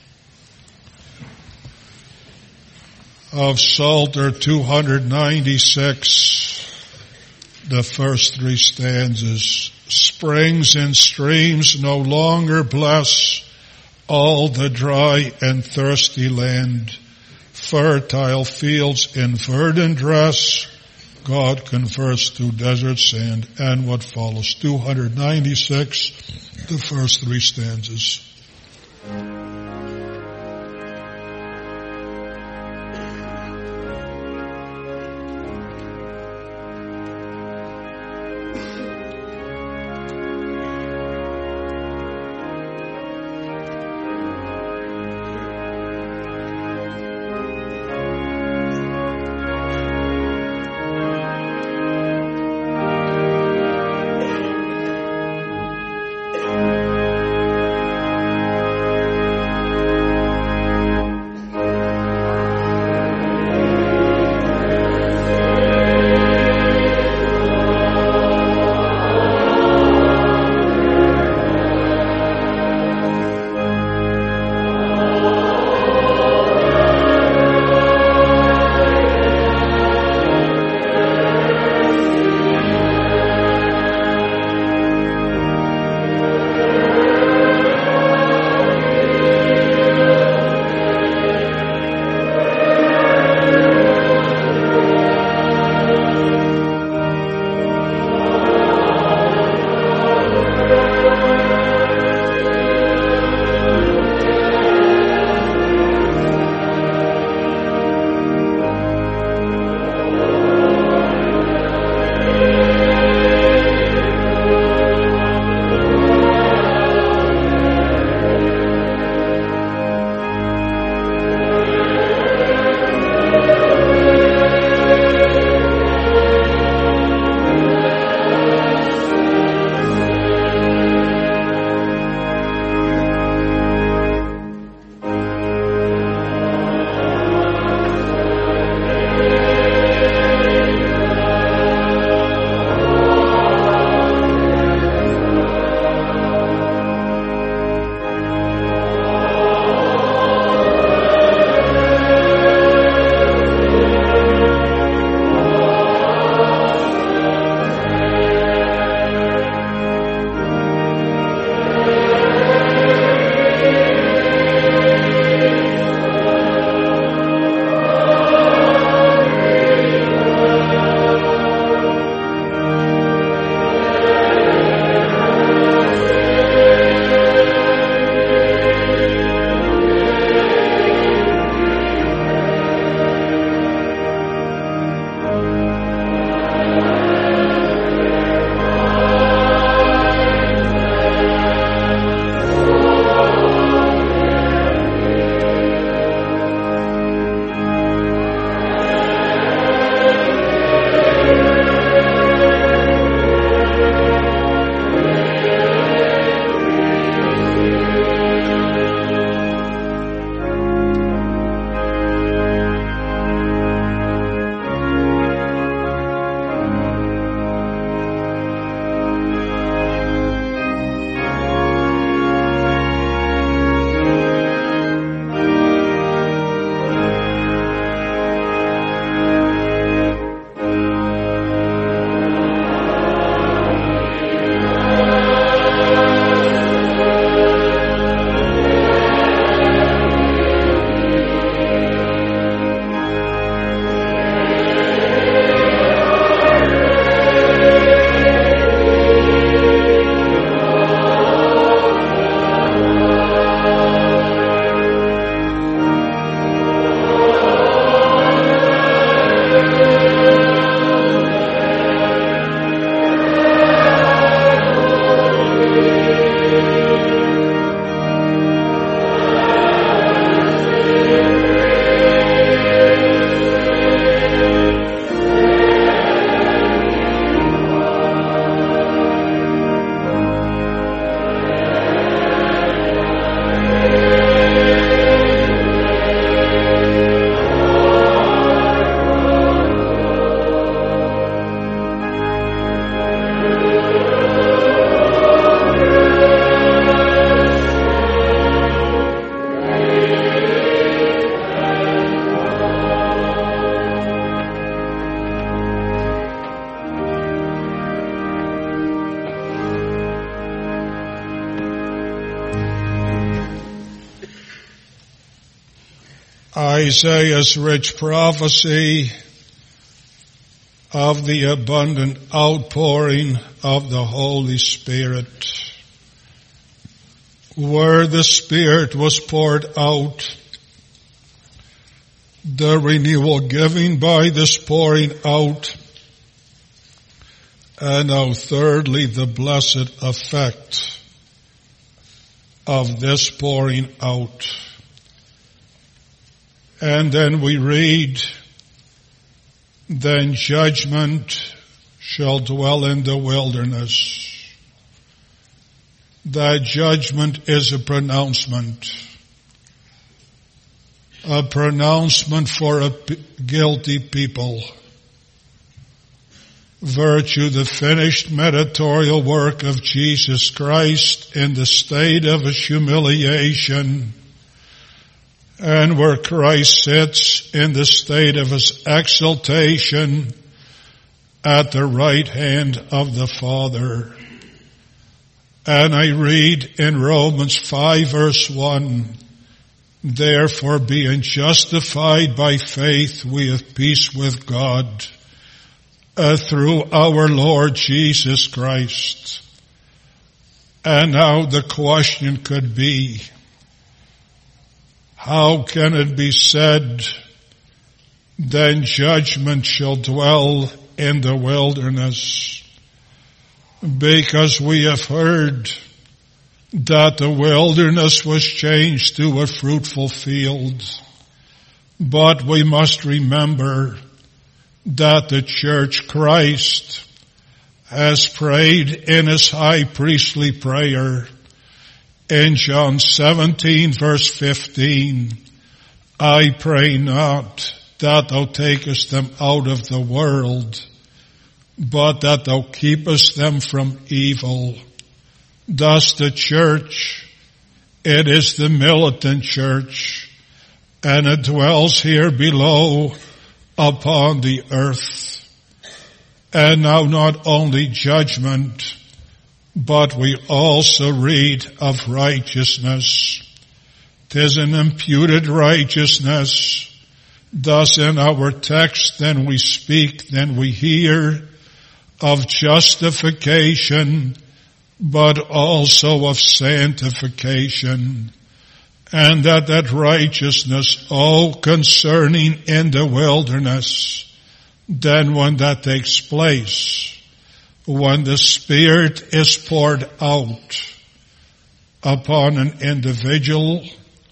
Of Psalter two ninety-six, the first three stanzas. Springs and streams no longer bless all the dry and thirsty land. Fertile fields in verdant dress, God converts to desert sand. And what follows, two ninety-six, the first three stanzas. Isaiah's rich prophecy of the abundant outpouring of the Holy Spirit. Where the Spirit was poured out, the renewal given by this pouring out, and now thirdly, the blessed effect of this pouring out. And then we read, then judgment shall dwell in the wilderness. That judgment is a pronouncement. A pronouncement for a p- guilty people. Virtue, the finished mediatorial work of Jesus Christ in the state of his humiliation, and where Christ sits in the state of his exaltation at the right hand of the Father. And I read in Romans five verse one, therefore being justified by faith we have peace with God uh, through our Lord Jesus Christ. And now the question could be, how can it be said, then judgment shall dwell in the wilderness? Because we have heard that the wilderness was changed to a fruitful field. But we must remember that the church Christ has prayed in his high priestly prayer in John seventeen verse fifteen, I pray not that thou takest them out of the world, but that thou keepest them from evil. Thus the church, it is the militant church, and it dwells here below upon the earth. And now not only judgment, but we also read of righteousness. 'Tis an imputed righteousness. Thus in our text, then we speak, then we hear of justification, but also of sanctification. And that that righteousness, oh, concerning in the wilderness, then when that takes place, when the Spirit is poured out upon an individual,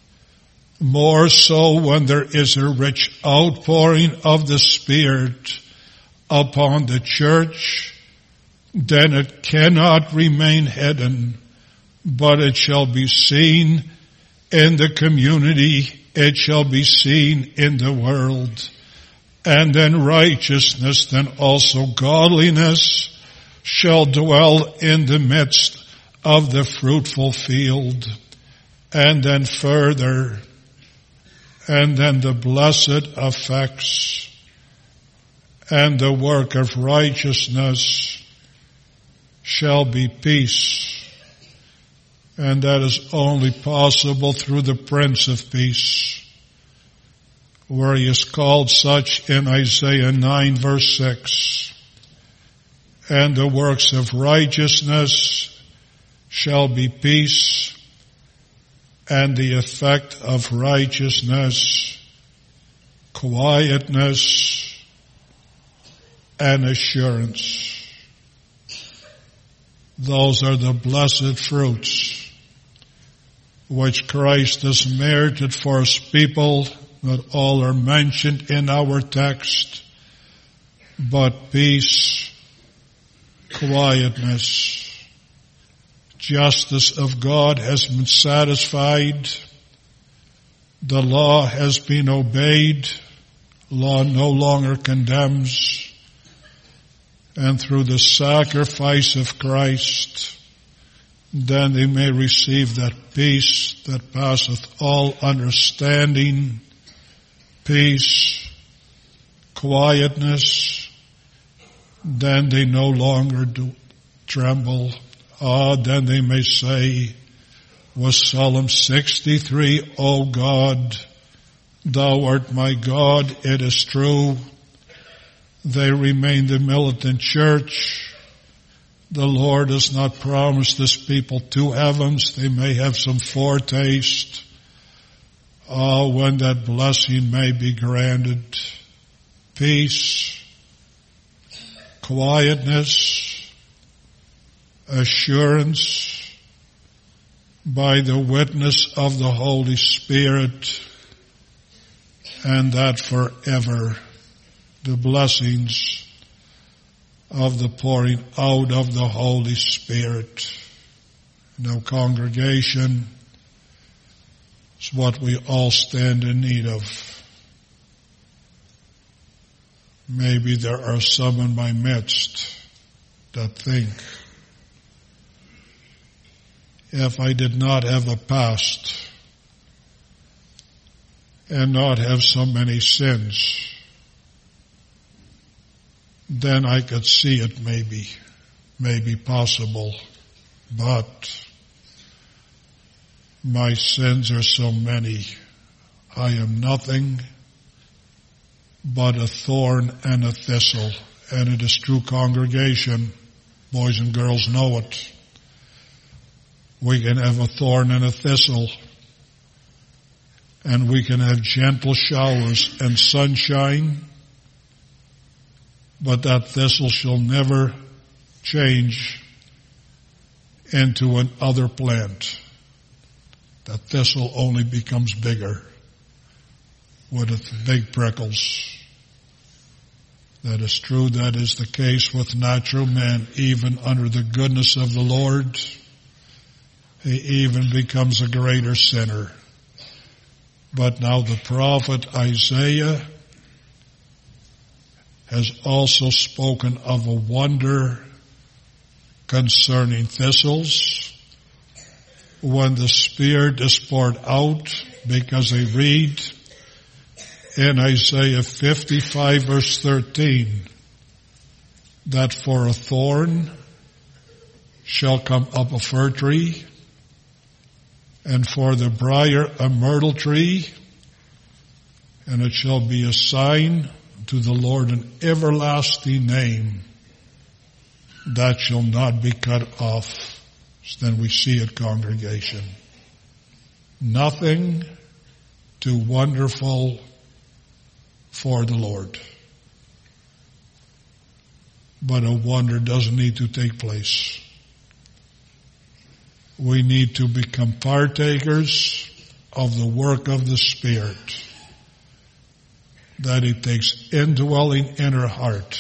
more so when there is a rich outpouring of the Spirit upon the church, then it cannot remain hidden, but it shall be seen in the community, it shall be seen in the world. And then righteousness, then also godliness, shall dwell in the midst of the fruitful field. And then further, and then the blessed effects and the work of righteousness shall be peace. And that is only possible through the Prince of Peace, where he is called such in Isaiah nine verse six. And the works of righteousness shall be peace, and the effect of righteousness, quietness, and assurance. Those are the blessed fruits which Christ has merited for his people. Not all are mentioned in our text, but peace, quietness, justice of God has been satisfied. The law has been obeyed. Law no longer condemns. And through the sacrifice of Christ, then they may receive that peace that passeth all understanding, peace, quietness. Then they no longer do tremble. Ah, then they may say, was Psalm sixty-three, O God, Thou art my God, it is true. They remain the militant church. The Lord has not promised this people two heavens. They may have some foretaste. Oh, when that blessing may be granted. Peace, quietness, assurance by the witness of the Holy Spirit, and that forever. The blessings of the pouring out of the Holy Spirit. Now, congregation, is what we all stand in need of. Maybe there are some in my midst that think, if I did not have a past and not have so many sins, then I could see it maybe, maybe possible. But my sins are so many. I am nothing but a thorn and a thistle. And it is true, congregation. Boys and girls know it. We can have a thorn and a thistle. And we can have gentle showers and sunshine. But that thistle shall never change into an other plant. That thistle only becomes bigger with its big prickles. That is true. That is the case with natural man. Even under the goodness of the Lord, he even becomes a greater sinner. But now the prophet Isaiah has also spoken of a wonder concerning thistles. When the Spirit is poured out, because they read in Isaiah fifty-five verse thirteen, that for a thorn shall come up a fir tree, and for the briar a myrtle tree, and it shall be a sign to the Lord, an everlasting name that shall not be cut off. So then we see it, congregation. Nothing too wonderful for the Lord. But a wonder doesn't need to take place. We need to become partakers of the work of the Spirit, that it takes indwelling in our heart,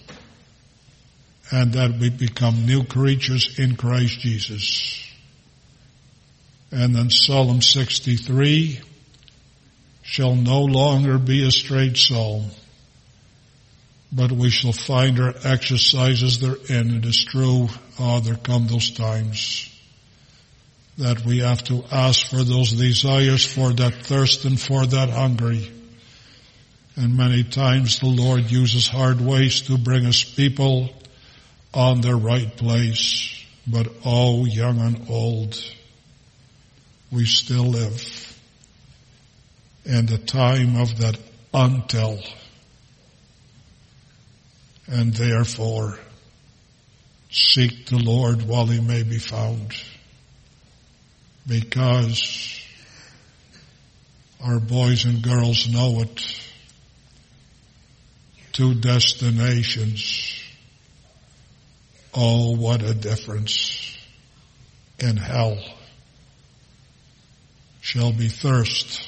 and that we become new creatures in Christ Jesus. And then Psalm sixty-three shall no longer be a straight psalm, but we shall find our exercises therein. It is true, oh, there come those times that we have to ask for those desires, for that thirst and for that hungry. And many times the Lord uses hard ways to bring us people on their right place. But oh, young and old, we still live in the time of that until. And therefore, seek the Lord while he may be found. Because our boys and girls know it. Two destinations. Oh, what a difference. In hell shall be thirst,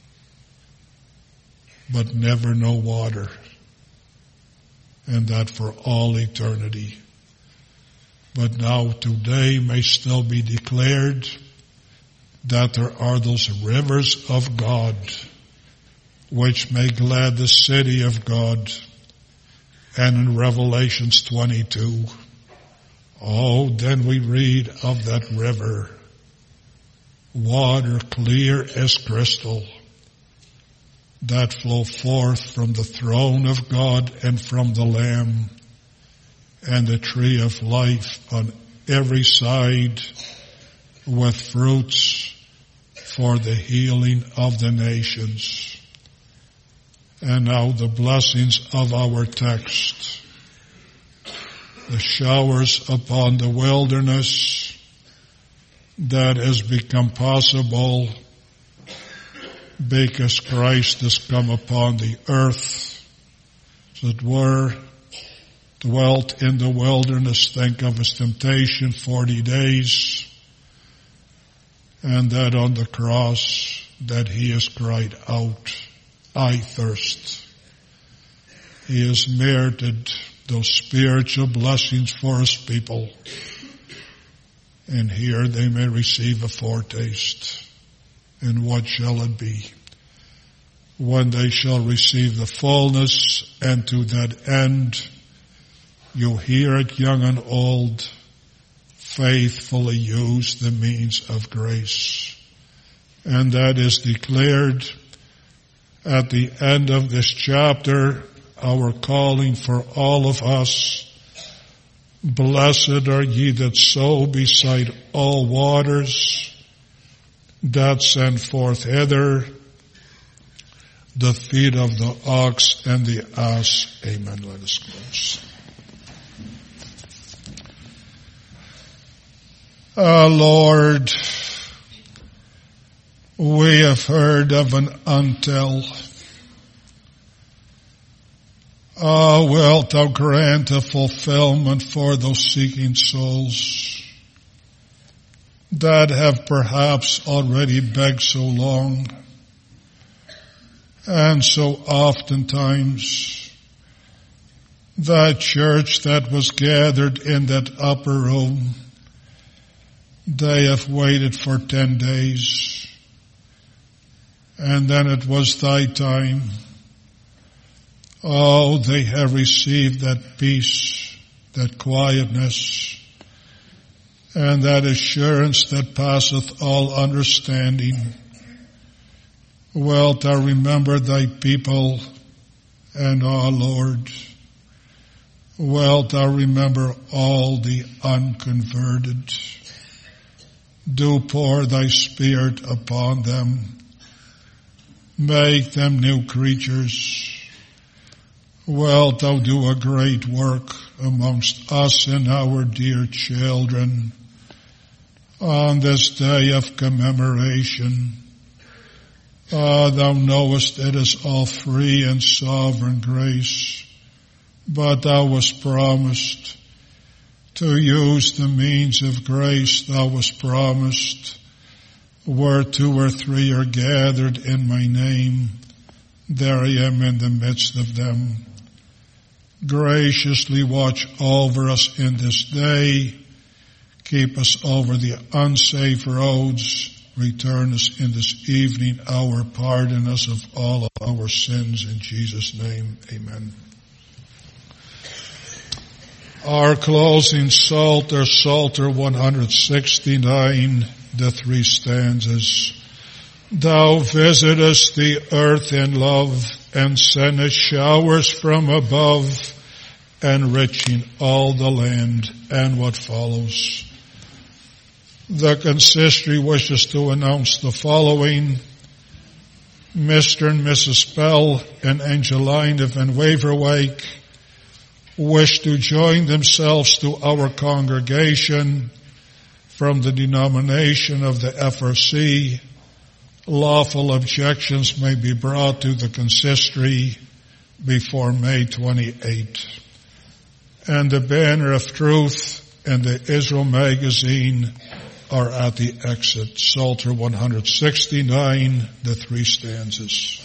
but never no water. And that for all eternity. But now today may still be declared that there are those rivers of God which make glad the city of God. And in Revelations twenty-two, oh, then we read of that river, water clear as crystal, that flow forth from the throne of God and from the Lamb, and the tree of life on every side, with fruits for the healing of the nations. And now the blessings of our text. The showers upon the wilderness that has become possible because Christ has come upon the earth, as it were, dwelt in the wilderness. Think of his temptation, forty days, and that on the cross that he has cried out, I thirst. He has merited those spiritual blessings for his people, and here they may receive a foretaste. And what shall it be? When they shall receive the fullness, and to that end, you hear it, young and old, faithfully use the means of grace. And that is declared at the end of this chapter, our calling for all of us. Blessed are ye that sow beside all waters, that send forth hither the feet of the ox and the ass. Amen. Let us close. Ah, Lord, we have heard of an until. Ah, wilt thou grant a fulfillment for those seeking souls that have perhaps already begged so long and so oftentimes. That church that was gathered in that upper room, they have waited for ten days, and then it was thy time. Oh, they have received that peace, that quietness, and that assurance that passeth all understanding. Wilt thou remember thy people, and, O Lord, wilt thou remember all the unconverted. Do pour thy Spirit upon them. Make them new creatures. Wilt thou do a great work amongst us and our dear children on this day of commemoration. Ah, thou knowest it is all free and sovereign grace, but thou wast promised to use the means of grace. Thou wast promised, where two or three are gathered in my name, there I am in the midst of them. Graciously watch over us in this day. Keep us over the unsafe roads. Return us in this evening hour. Pardon us of all of our sins. In Jesus' name, amen. Our closing Psalter, Psalter one sixty-nine, the three stanzas. Thou visitest the earth in love, and sendest showers from above, enriching all the land. And what follows? The consistory wishes to announce the following. Mister and Missus Pell and Angelina Van Waverwijk wish to join themselves to our congregation from the denomination of the F R C. Lawful objections may be brought to the consistory before May twenty-eighth. And the banner of truth and the Israel magazine are at the exit. Psalter one sixty-nine, the three stanzas.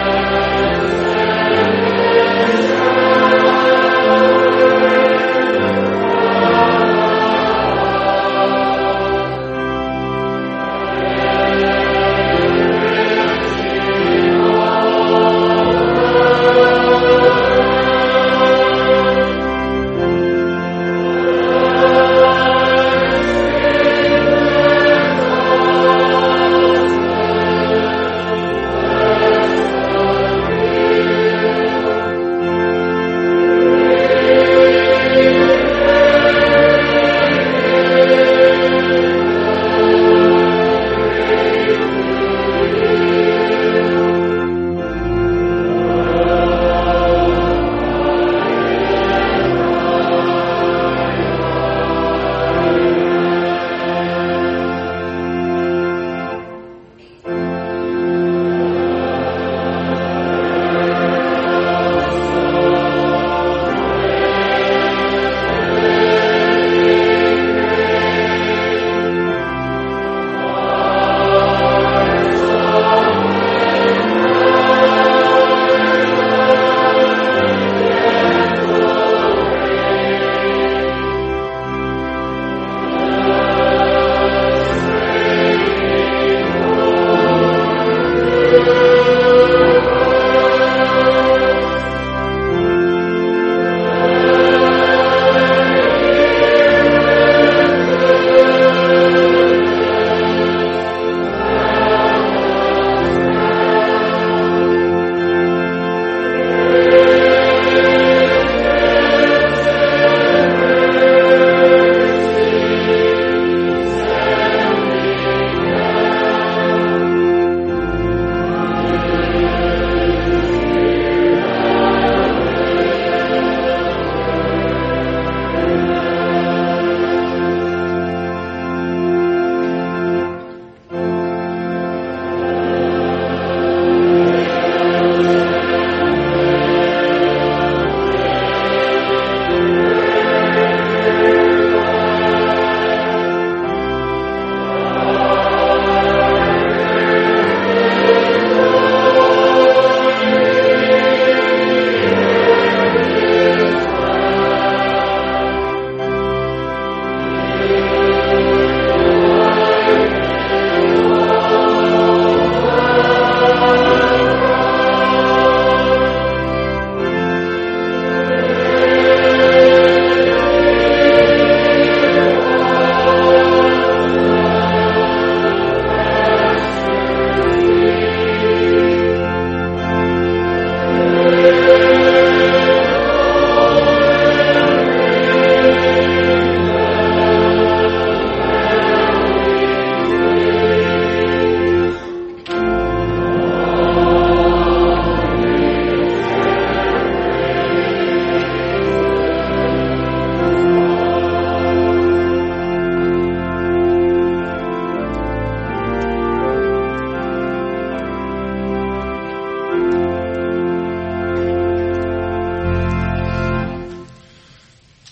Amen.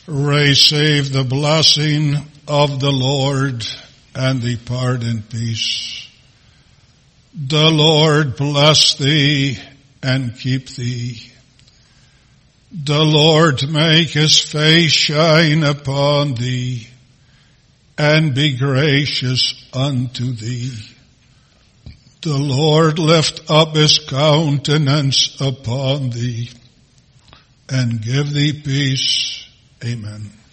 receive the blessing of the Lord and depart in peace. The Lord bless thee and keep thee. The Lord make his face shine upon thee and be gracious unto thee. The Lord lift up his countenance upon thee and give thee peace. Amen.